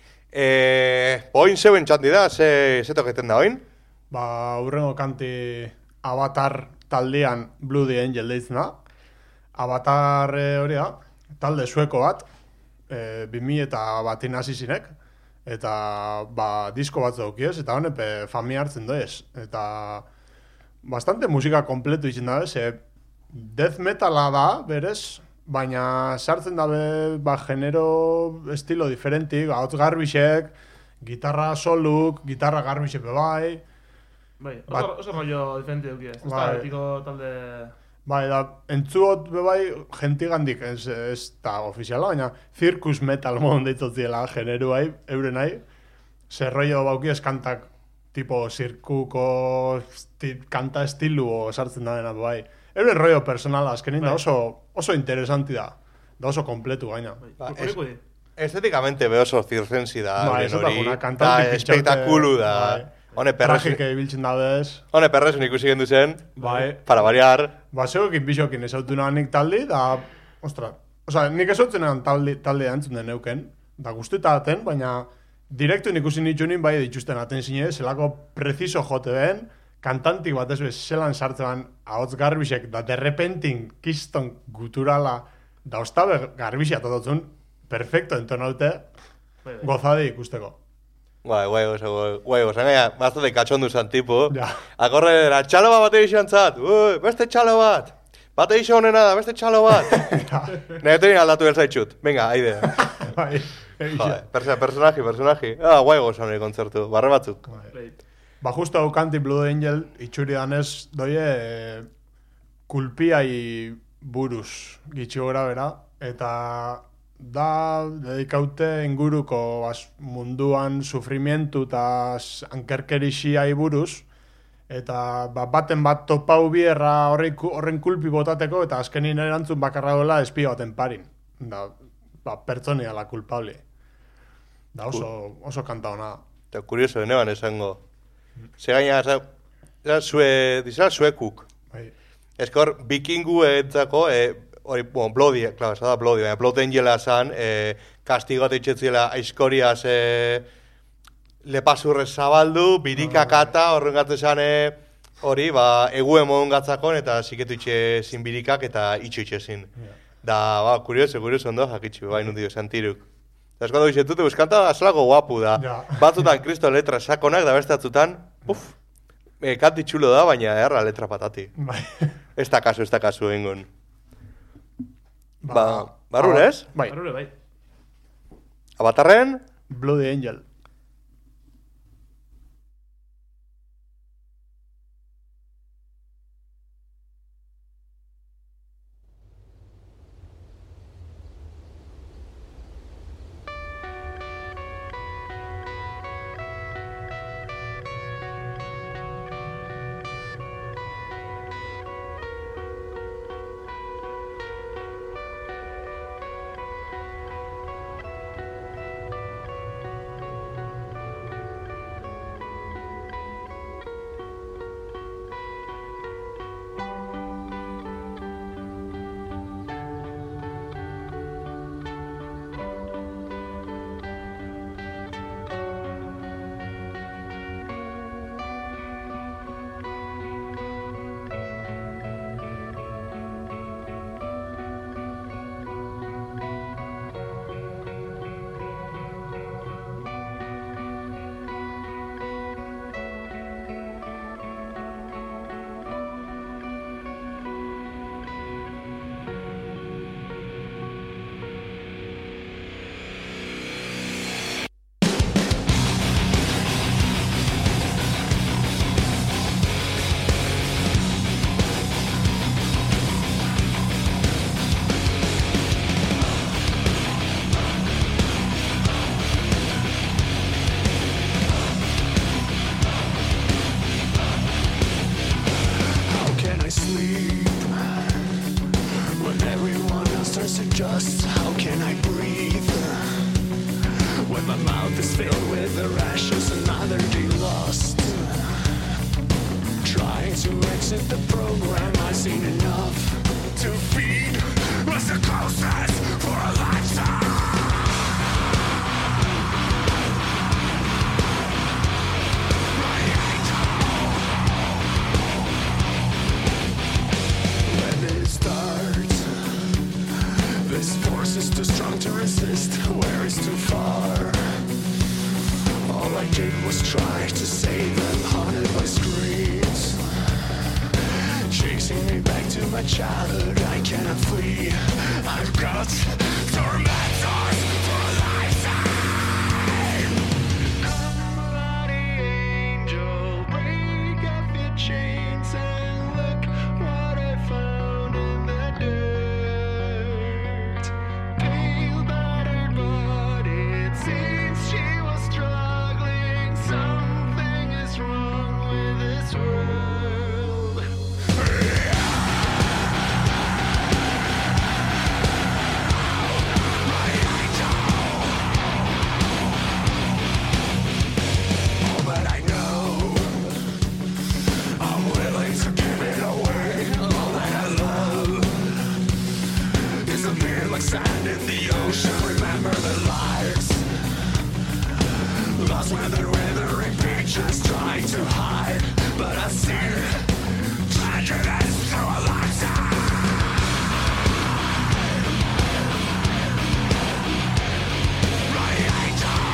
Eh, oin zeuen txandi da, ze, ze toketen da oin? Ba, urrengo kanti Avatar taldean Bloody Angel deitzen da. Avatar e, hori da, talde sueko bat, e, bi mila eta batin hasi zinek, eta ba, disko bat zaukiez, eta honepe fami hartzen doez. Eta bastante musika kompletu izin da, ze death metala da, berez, baina sartzen dabe ba, genero estilo diferentik, hotz garbixek, gitarra soluk, gitarra garbixek bai. Bai, oso, Bat- oso rollo diferente duki ez. Ez da, Bai. betiko talde... Bai, da, entzuot bebai gentigandik, ez, ez da ofiziala, baina circus metal modun deitotziela generu bai, euren nahi. Zer rollo bauki eskantak tipo zirkuko sti, kanta estilu o sartzen da dena bai. Euren rollo personala, azkenin da Bai. oso, oso interesanti da. Da oso kompletu gaina. Bai, Ba, kurkuriko di. Estetikamente be oso zirzensi da, Bai, euren ez da hori, guna, da kantantik espektakulu da. Bai. Hone perresun, Tragike ibiltzen dabez. hone perresun ikusi gendu zen, Bai. para variar. Ba, zeukin bisokin ezautu nik taldi, da, ostra, oza, nik ezautzen taldi, talde antzun den neuken, da guztuta aten, baina direktu ikusi nitzunin bai dituzten aten zine, zelako preciso jote den, kantantik bat ez bez, zelan sartzean ahots garbixek, da derrepentin kiston guturala, da ostabe garbixia tototzun, perfecto entonaute, Bai, bai. gozade ikusteko. Bai, guai, oso, guai, oso, gaina, bastante katxondu zan tipu. Ja. Akorrera, txalo bat bate izan zat, ui, beste txalo bat. Bate izan honena da, beste txalo bat. Negeterin aldatu belzaitxut. Venga, haide. Bai, Joder, persa, personaji, personaji. Ah, guai gozan hori kontzertu, barre batzuk. Bai. Ba, justo hau kanti Blood Angel itxuri danez doie e, kulpiai buruz gitxi gora bera, eta da dedikaute inguruko bas, munduan sufrimientu eta ankerkerixiai buruz, eta ba, baten bat topau bierra horren, horren kulpi botateko, eta azkenin erantzun bakarra dola espia baten parin. Da, ba, pertsonia la culpable. Da oso, oso kanta hona. Eta kurioso, neban esango. Ze gaina, za, za, zue, dizela zuekuk. Bai. Eskor, bikingu entzako, e, hori, bueno, Bloody, claro, esa da Bloody, baina Blood Angela zan, e, kastigote itxetziela aizkoriaz e, lepasurrez zabaldu, birikakata, horren gatzen zan, e, hori, ba, eguen modun gatzakon, eta ziketu itxe zin birikak, eta itxo itxe zin. Da, ba, kurioso, kurioso ondo, jakitxu, bai, nuntio, santiruk. Eta eskondo bizitute, buskanta azelako guapu da. Ja. Batzutan, kristo letra sakonak, da beste atzutan, uf, e, kanti txulo da, baina erra letra patati. Bai. Ez da kasu, ez da kasu engon. Ba, barrur, ez? Bai, Barrure, bai. Avatarren, Bloody Angel. just how can I breathe when my mouth is filled with the rashes, another day lost, trying to exit the program I is too far. All I did was try to save them, haunted by screams, chasing me back to my childhood. I cannot flee. I've got tormentors for a lifetime. Come, bloody angel, break off your chains and look what I found in the dirt. Pale, battered body, it seems she was struggling. Something is wrong with this world. But I know I'm willing to give it away. All that I love disappeared like sand in the ocean. Remember the lights, lost with the withering pictures, trying to hide, but I see tragedies through a lifetime. My angel,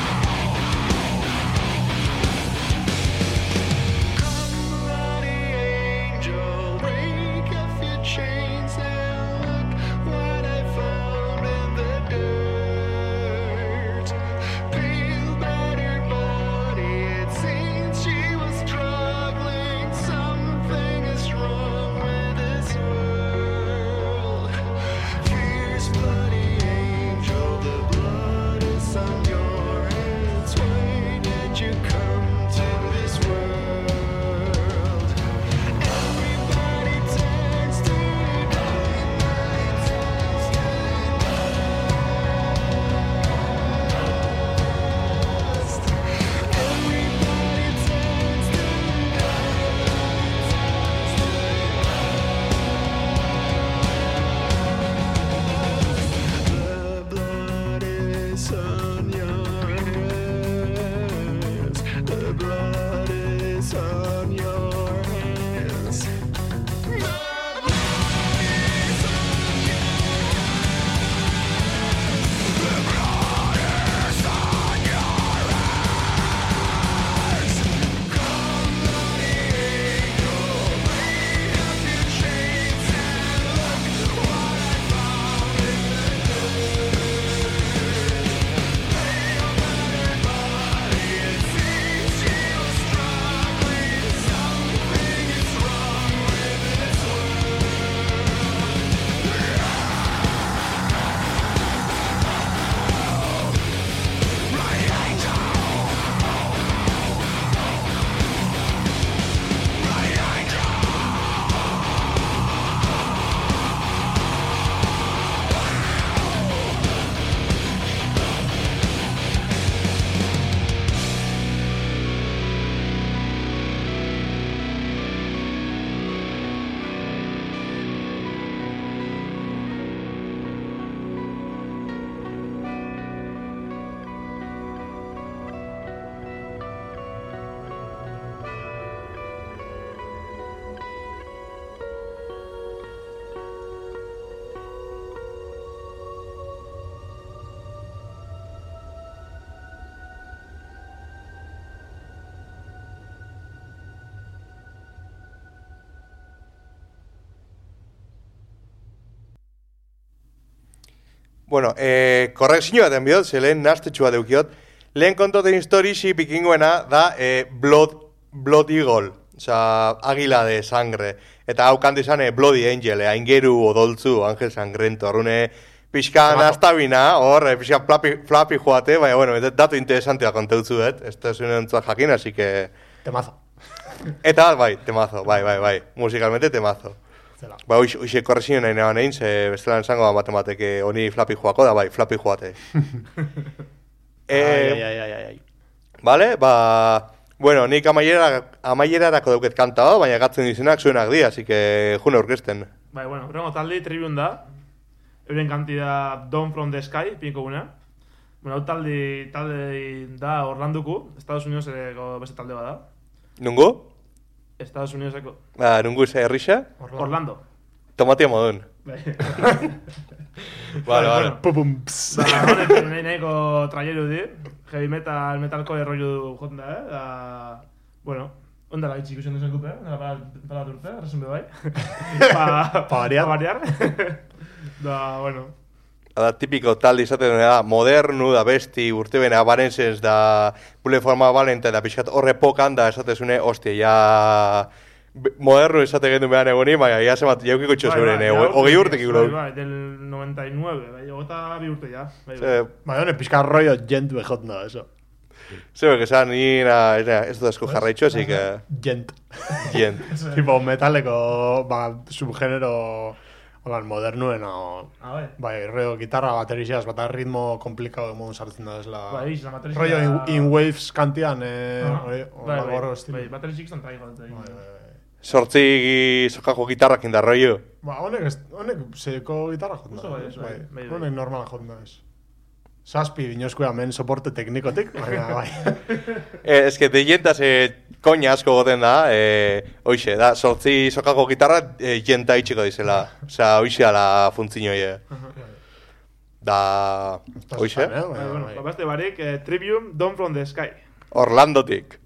come, bloody angel, break off your chains and look what I found in the dirt. Pale, battered body, it seems she was struggling. Something is wrong with this world. Fierce, bloody angel, the blood is on your hands. Why did you come to this world? Everybody turns to dust. Everybody turns to The blood is on your hands. The blood is on your hands. The blood is on your The blood is on your hands. Come, bloody angel, break off your chains and look what I found in the pale, battered body. It seems she was struggling. Something is wrong with this world. My angel, my angel. Bueno, eh, korrekzio baten bihot, ze lehen nastetxu bat eukiot. Lehen kontoten historisi pikingoena da eh, Blood, Blood Eagle, oza, águila de sangre. Eta hau kantu izan eh, Bloody Angel, eh, aingeru odoltzu, ángel sangrento, arrune pixkan astabina, hor, eh, pixkan flapi, flapi joate, baina, bueno, datu interesantea kontautzu, et? Ez da zuen entzua jakin, así que... Temazo. Eta, bai, temazo, bai, bai, bai, musikalmente temazo. Zela. Ba, hoxe, hoxe korrezio nahi nahi nahi, ze bestelan esango bat emateke honi flapi joako da, bai, flapi joate. Ai, ai, ai, ai, ai. Vale, ba... Bueno, nik amaiera, amaierarako dauket kanta hau, baina gatzen dizenak zuenak di, así que june aurkezten. Bai, bueno, horrengo talde Tribune da. Euren kantida Dawn from the Sky, pinko guna. Bueno, hau talde, talde da Orlanduko, Estados Unidoseko beste talde bada. Nungo? Estados Unidoseko. Ba, nungo ze herrixa? Orlando. tomatia modun. Bai. Vale, vale. Pum, pss. Da, honek nahi nahiko traileru di. Heavy metal, metalko errollu jonda, eh? Da, bueno, ondala itxik ikusen duzen gupe, ondala para, para durte, resun be bai. Pa, Pa variar. Pa variar. Da, bueno. Da, tipiko talde izaten da, modernu, da besti, urte bena, barensens, da, bule forma balenta, da pixkat horre pokan, da esatezune, hostia, ja, modernu esate gendu behan egoni, baina, ja semat, jaukiko txo zeuren, hogei urtek igulo. Bai, bai, del noventa y nueve, bai, ogota bi urte ja. Bai, bai. Se, Bai, hone, pizka rollo gent bejot no, eso. Zebe, que esan, ni, na, na, ez dut asko jarraitxo, así que, Gent. gent. Tipo metaleko, ba, subgenero, holan, modernuen, o... Ah, bai. Bai, rollo, gitarra, baterixiaz, bata ritmo komplikado emon sartzen da, es la... Bai, la matriz. Rollo in, in waves kantian, eh, Ah, hori, bai, hola, gorro bai, estilo. bai, bateri txik zan traigo. Bai, bai, bai. Sortzi sokako gitarrak indarroio. Ba, honek, ez- honek zeko gitarra jotna. Oso bai, oso bai, bai, bai. Honek normala jotna ez. Zazpi dinozko hemen soporte teknikotik, baina bai. Eh, ez que de jentaz, eh, koina asko goten da, eh, hoxe, da, sortzi sokako gitarra, eh, jenta itxiko dizela. Osea, hoxe ala funtzinoie. Da, hoxe, Eh, Bai, baina, bueno, bai. ba, beste barik, eh, Trivium, Dawn from the Sky. Orlandotik.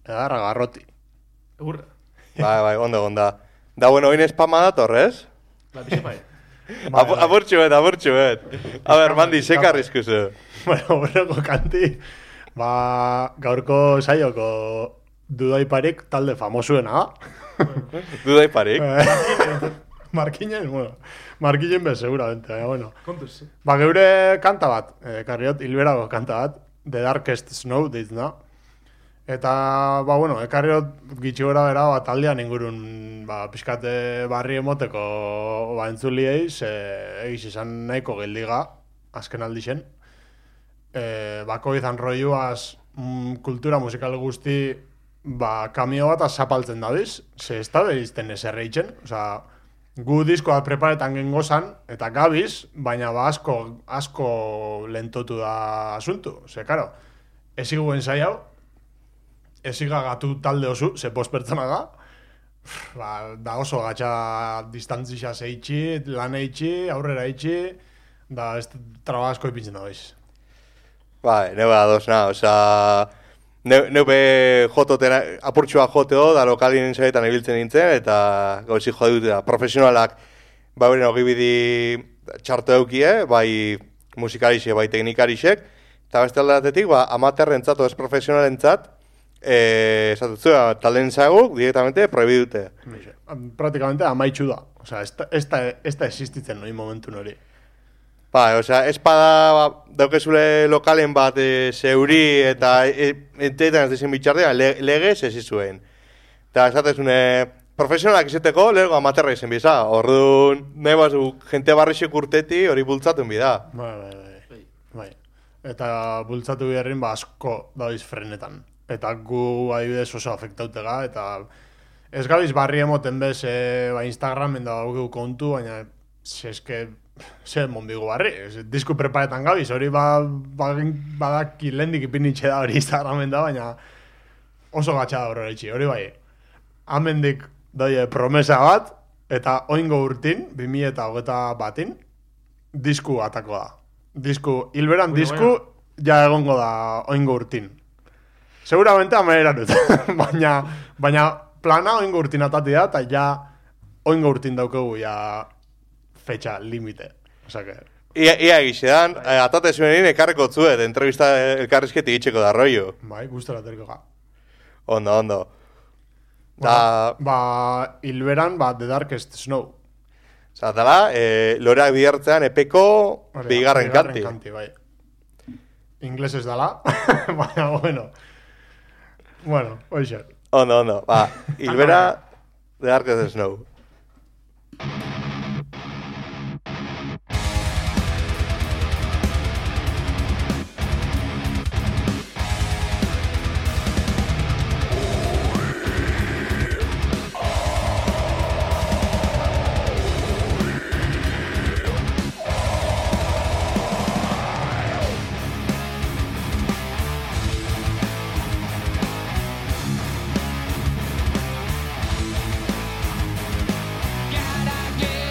Edarra garroti. Egurra. Bai, bai, ondo, onda. Da, bueno, oin espama dator, ez? La pixe bai. Bai, Apu- bai. Apurtxu bet, apurtxu bet. A ber, Mandi, Escape. sekarrizkuzu. Bueno, horreko kanti, ba, gaurko saioko dudaiparik talde famosuena da. Dudai parik. Eh, Markinen, bueno, Markinen be, seguramente, baina, bueno. Kontuz. Ba, geure kanta bat, eh, karriot, hilberago kanta bat, The Darkest Snow ditna. Eta, ba, bueno, ekarriot gitxi gora bera, ba, taldean ingurun, ba, pixkate barri emoteko, ba, entzuliei, ze egiz izan nahiko geldiga, azken aldixen. E, bako izan roiuaz mm, kultura musikal guzti, ba, kamio bat zapaltzen dabiz, ze ez da behizten eserreitzen, osea, gu diskoa preparetan gengozan, eta gabiz, baina ba asko, asko lentotu da asuntu. Ze, karo, ezigu ensai hau, eziga gatu talde oso, ze post pertsona da, ba, da oso gatxa distantzia zeitxi, lan eitxi, aurrera eitxi, da ez traba asko ipintzen da bez. Bai, neu ados, na, oza... Neu, neu be jototena, apurtxua joteo, da lokalien zaretan ibiltzen nintzen, eta gauzi jodut da, profesionalak, bai horren ogibidi txarto eukie, bai musikarixe, bai teknikarisek, eta beste aldatetik, ba, amaterrentzat, o ez profesionalentzat, eh, esatutzu, talen zaguk, directamente prohibidute. Praktikamente amaitxu da. Osea, ez da, ez da, ez da existitzen noi momentu hori. Ba, osea, espada ba, daukezule lokalen bat e, zeuri eta entetan ez dizien bitxardean le, legez ez izuen. Eta esatezune, profesionalak izeteko, lergo amaterra izen biza. Orduan, nahi bazu, jente barrixek urteti hori bultzatun bida. Bai, bai, bai. bai. Eta bultzatu biherrin ba asko dabiz frenetan. Eta gu adibidez oso afektautega, eta ez gabiz barri emoten bez e, ba Instagramen da dugu kontu, baina ze eske ze monbigu barri, ez, disku preparetan gabiz, hori ba, ba, badaki lehendik ipinitxe da hori Instagramen da, baina oso gatsa da horre itxi, hori bai. Hamendik doi promesa bat, eta oingo urtin, bi mila eta hogeita batin, disku atako da. Disku, hilberan Bueno, disku, ja egongo da oingo urtin. Seguramente amaera dut, baina, baina plana oingo urtin atati da, eta ja oingo urtin daukegu ja fecha limite. Osea que... Ia, ia egizean, eh, atate zuen ekarreko zuet, entrevista elkarrizketi itxeko da rollo. Bai, gustora terko ga. Ondo, ondo. Ba, Da, ba, hilberan, ba, The Darkest Snow. zatala, eh, loreak bihartzean epeko Hori da, bigarren kanti. kanti, bai. Inglesez dala, baina, bueno. Bueno, hoxe. Ondo, ondo. Ba, hilbera, The Darkest Snow. Gotta get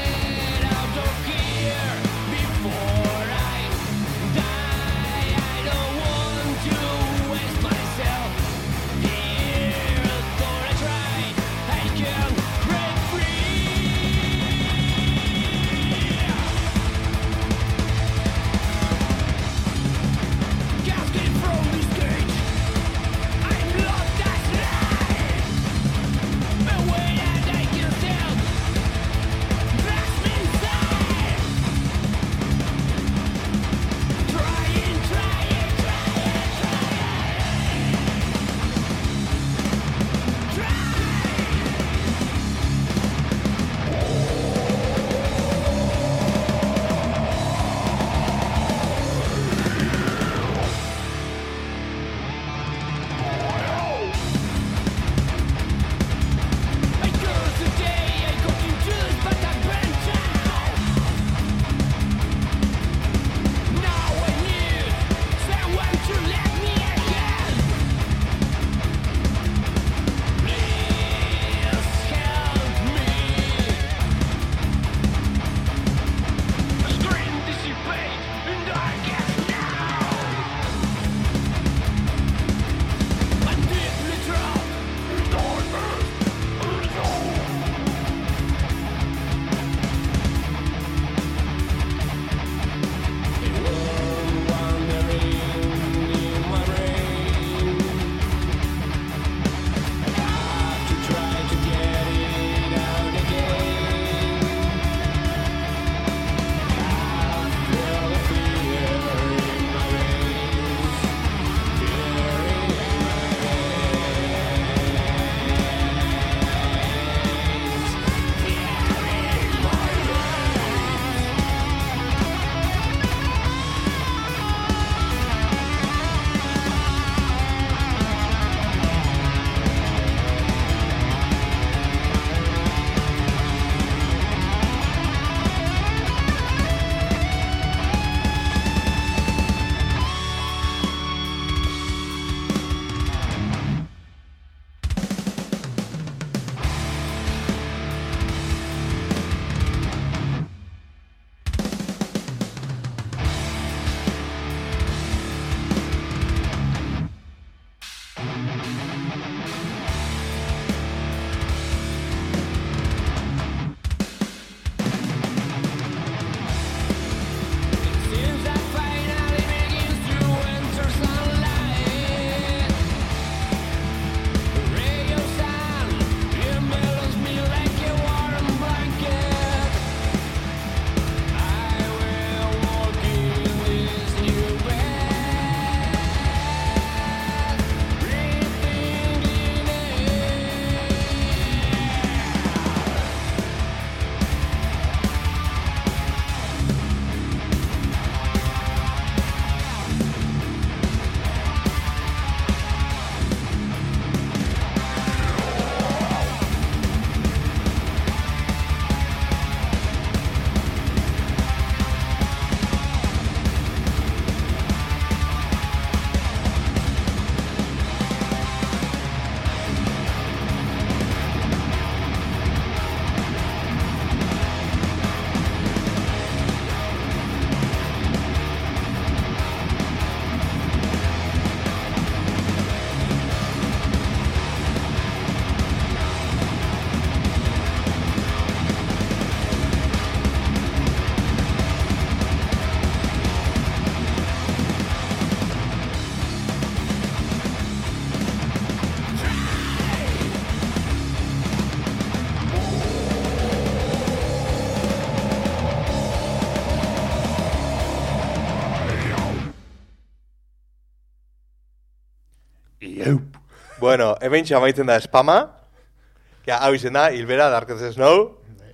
Bueno, hemen txamaitzen da spama. Ja, hau izen da, hilbera, Darkest Snow.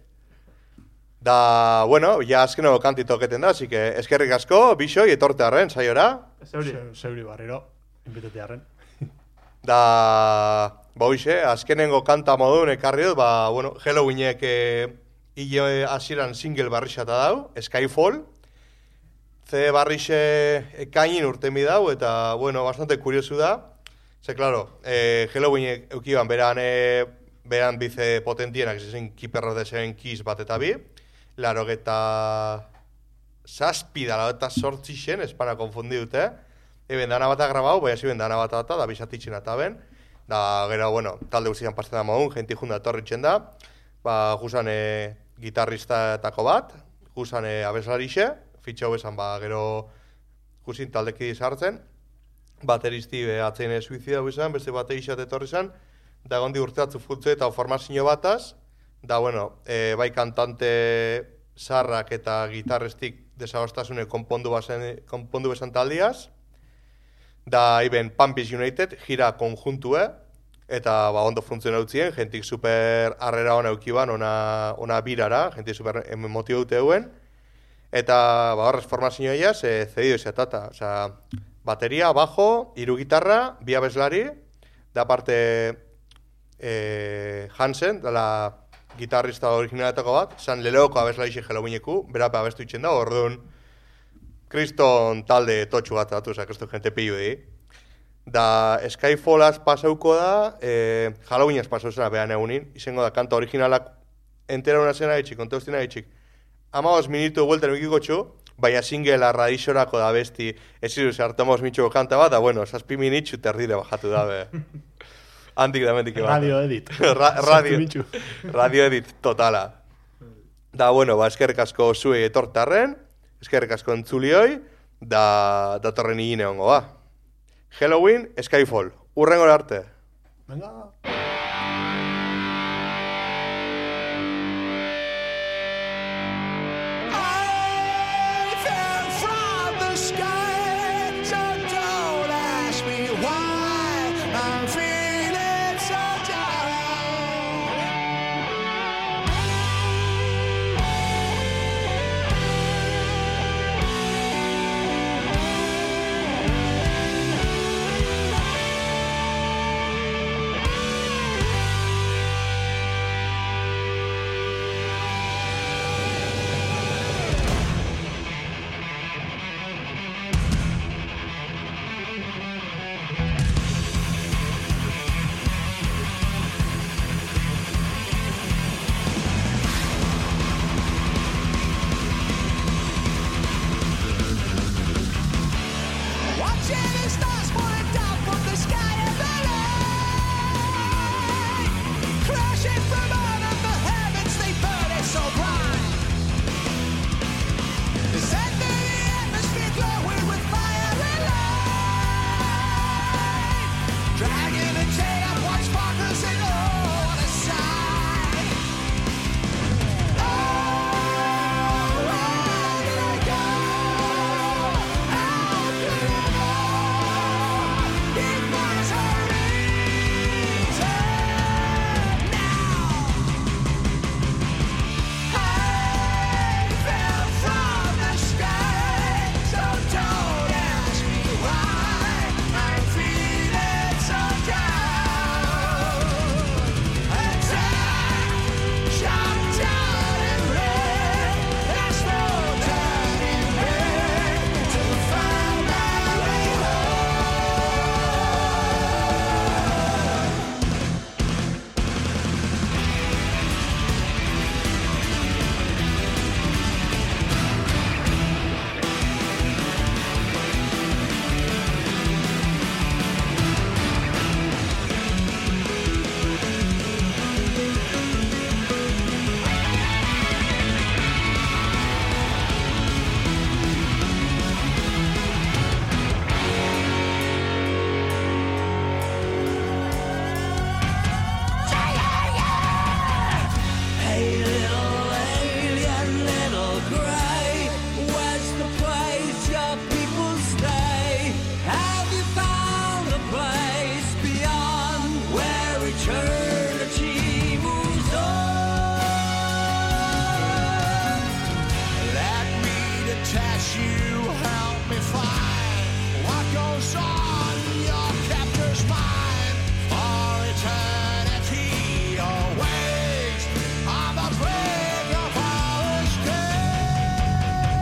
Da, bueno, ja azkeneko kanti toketen da, así que eskerrik asko, bixoi, etorte arren, saiora. Zeuri. Se- Zeuri barriro, inbitetearen. Da, ba hoxe, azkenengo kanta modun ekarri dut, ba, bueno, Halloweenek eh, hile hasieran single barrixata dau, Skyfall. Ze barrixe ekainin urtemi dau, eta, bueno, bastante kuriosu da. Ze, claro, eh, Halloweenek eukiban beran, eh, beran bize potentienak, zezen Keeper of the Seven Keys bat eta bi. Laro eta zazpi da, laro eta sortzi xen, espana konfundi dute. Eben dana bat grabau, bai hasi ben dana bat eta da bisatitzen eta ben. Da, gero, bueno, talde guztian pasten da modun, jenti junda etorritzen da. Ba, guzan e, gitarristatako bat, guzan e, abeslarixe, fitxau esan, ba, gero guzin taldeki sartzen. Bateristi be atzein suizida izan, beste baterixat etorri zan, da gondi urteatzu fultze eta formazio bataz. Da, bueno, e, bai kantante sarrak eta gitarrestik desagostasune konpondu bazen, konpondu besan taldiaz. Da, iben, Pampis United, gira konjuntue, eta ba, ondo funtzionautzien, jentik super arrera hona eukiban, ona, ona birara, jentik super emotibo dute euen. Eta, ba, horrez formazioiaz, e, cedido izatata. Osea, bateria, bajo, hiru gitarra, bi abeslari, da parte e, Hansen, dela gitarrista originaletako bat, zan leleoko abeslari xe Halloweeneku, berape abestu itxen da, orduan, kriston talde totxu bat datu, oza, kriston jente pillu di. Da, Skyfallaz pasauko da, e, Halloweenaz pasau zena behan egunin, izango da, kanta originalak entera una zena etxik, konteustina etxik. Amabos minutu guelten ukiko txu, baina singela radixorako da besti, ez iruz hartamos mitxoko kanta bat, da, bueno, zazpi minitxu terdire bajatu dabe. Antik da mendik eba. Radio edit. Ra radio, Zazpi mitxu. radio edit totala. Da, bueno, ba, eskerrik asko zuei etortarren, eskerrik asko entzulioi, da datorren higine hongo, ba. Halloween, Skyfall. Urrengo arte. Venga. I fell from the sky, so don't ask me why I'm feeling so down. test you, help me find what goes on in your captor's mind. For eternity awaits on the brink of our escape.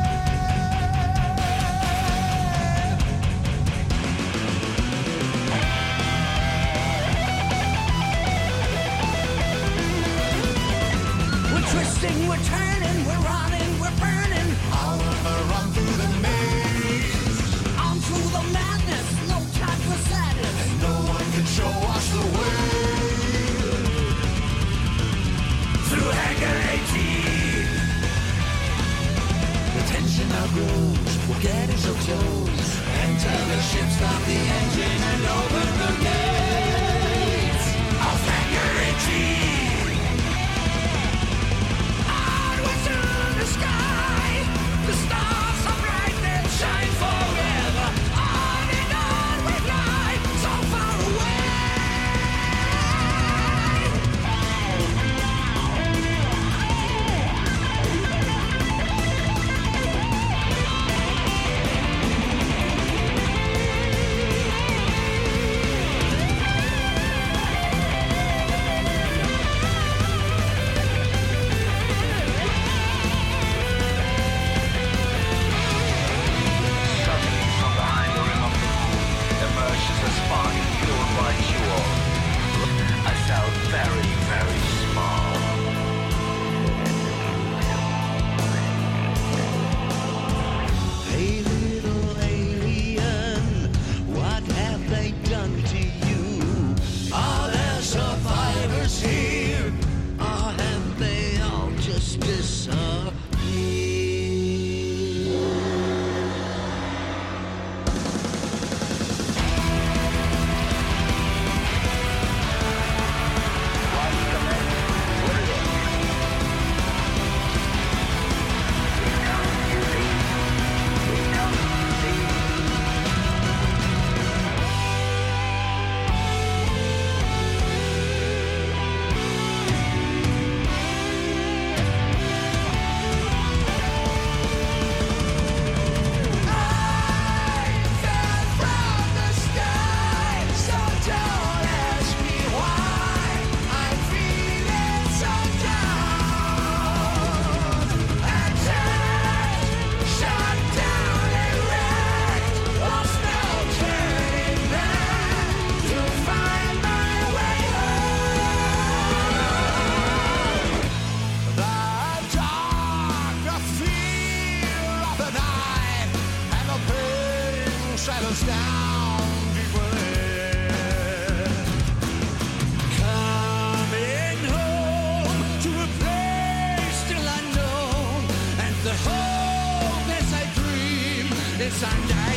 We're twisting, we're turning, we're running, we're burning. I'll run through the maze. On through the madness, no time for sadness. No one can show us the way. Through Hangar eighteen. The tension now grows, we're getting so close. Enter the ship, stop the engine and open the gates of Hangar eighteen. Onwards to the sky, the stars are bright, they shine forever. On and on we fly, so far away. Suddenly, from behind the rim of the moon, emerges a spark of pure white jewel. I felt very, very small. Hey little alien, what have they done to you? Are there survivors here? Or have they all just disappeared? Silence down deep within. Coming home to a place still unknown, and the hope as I dream is undying.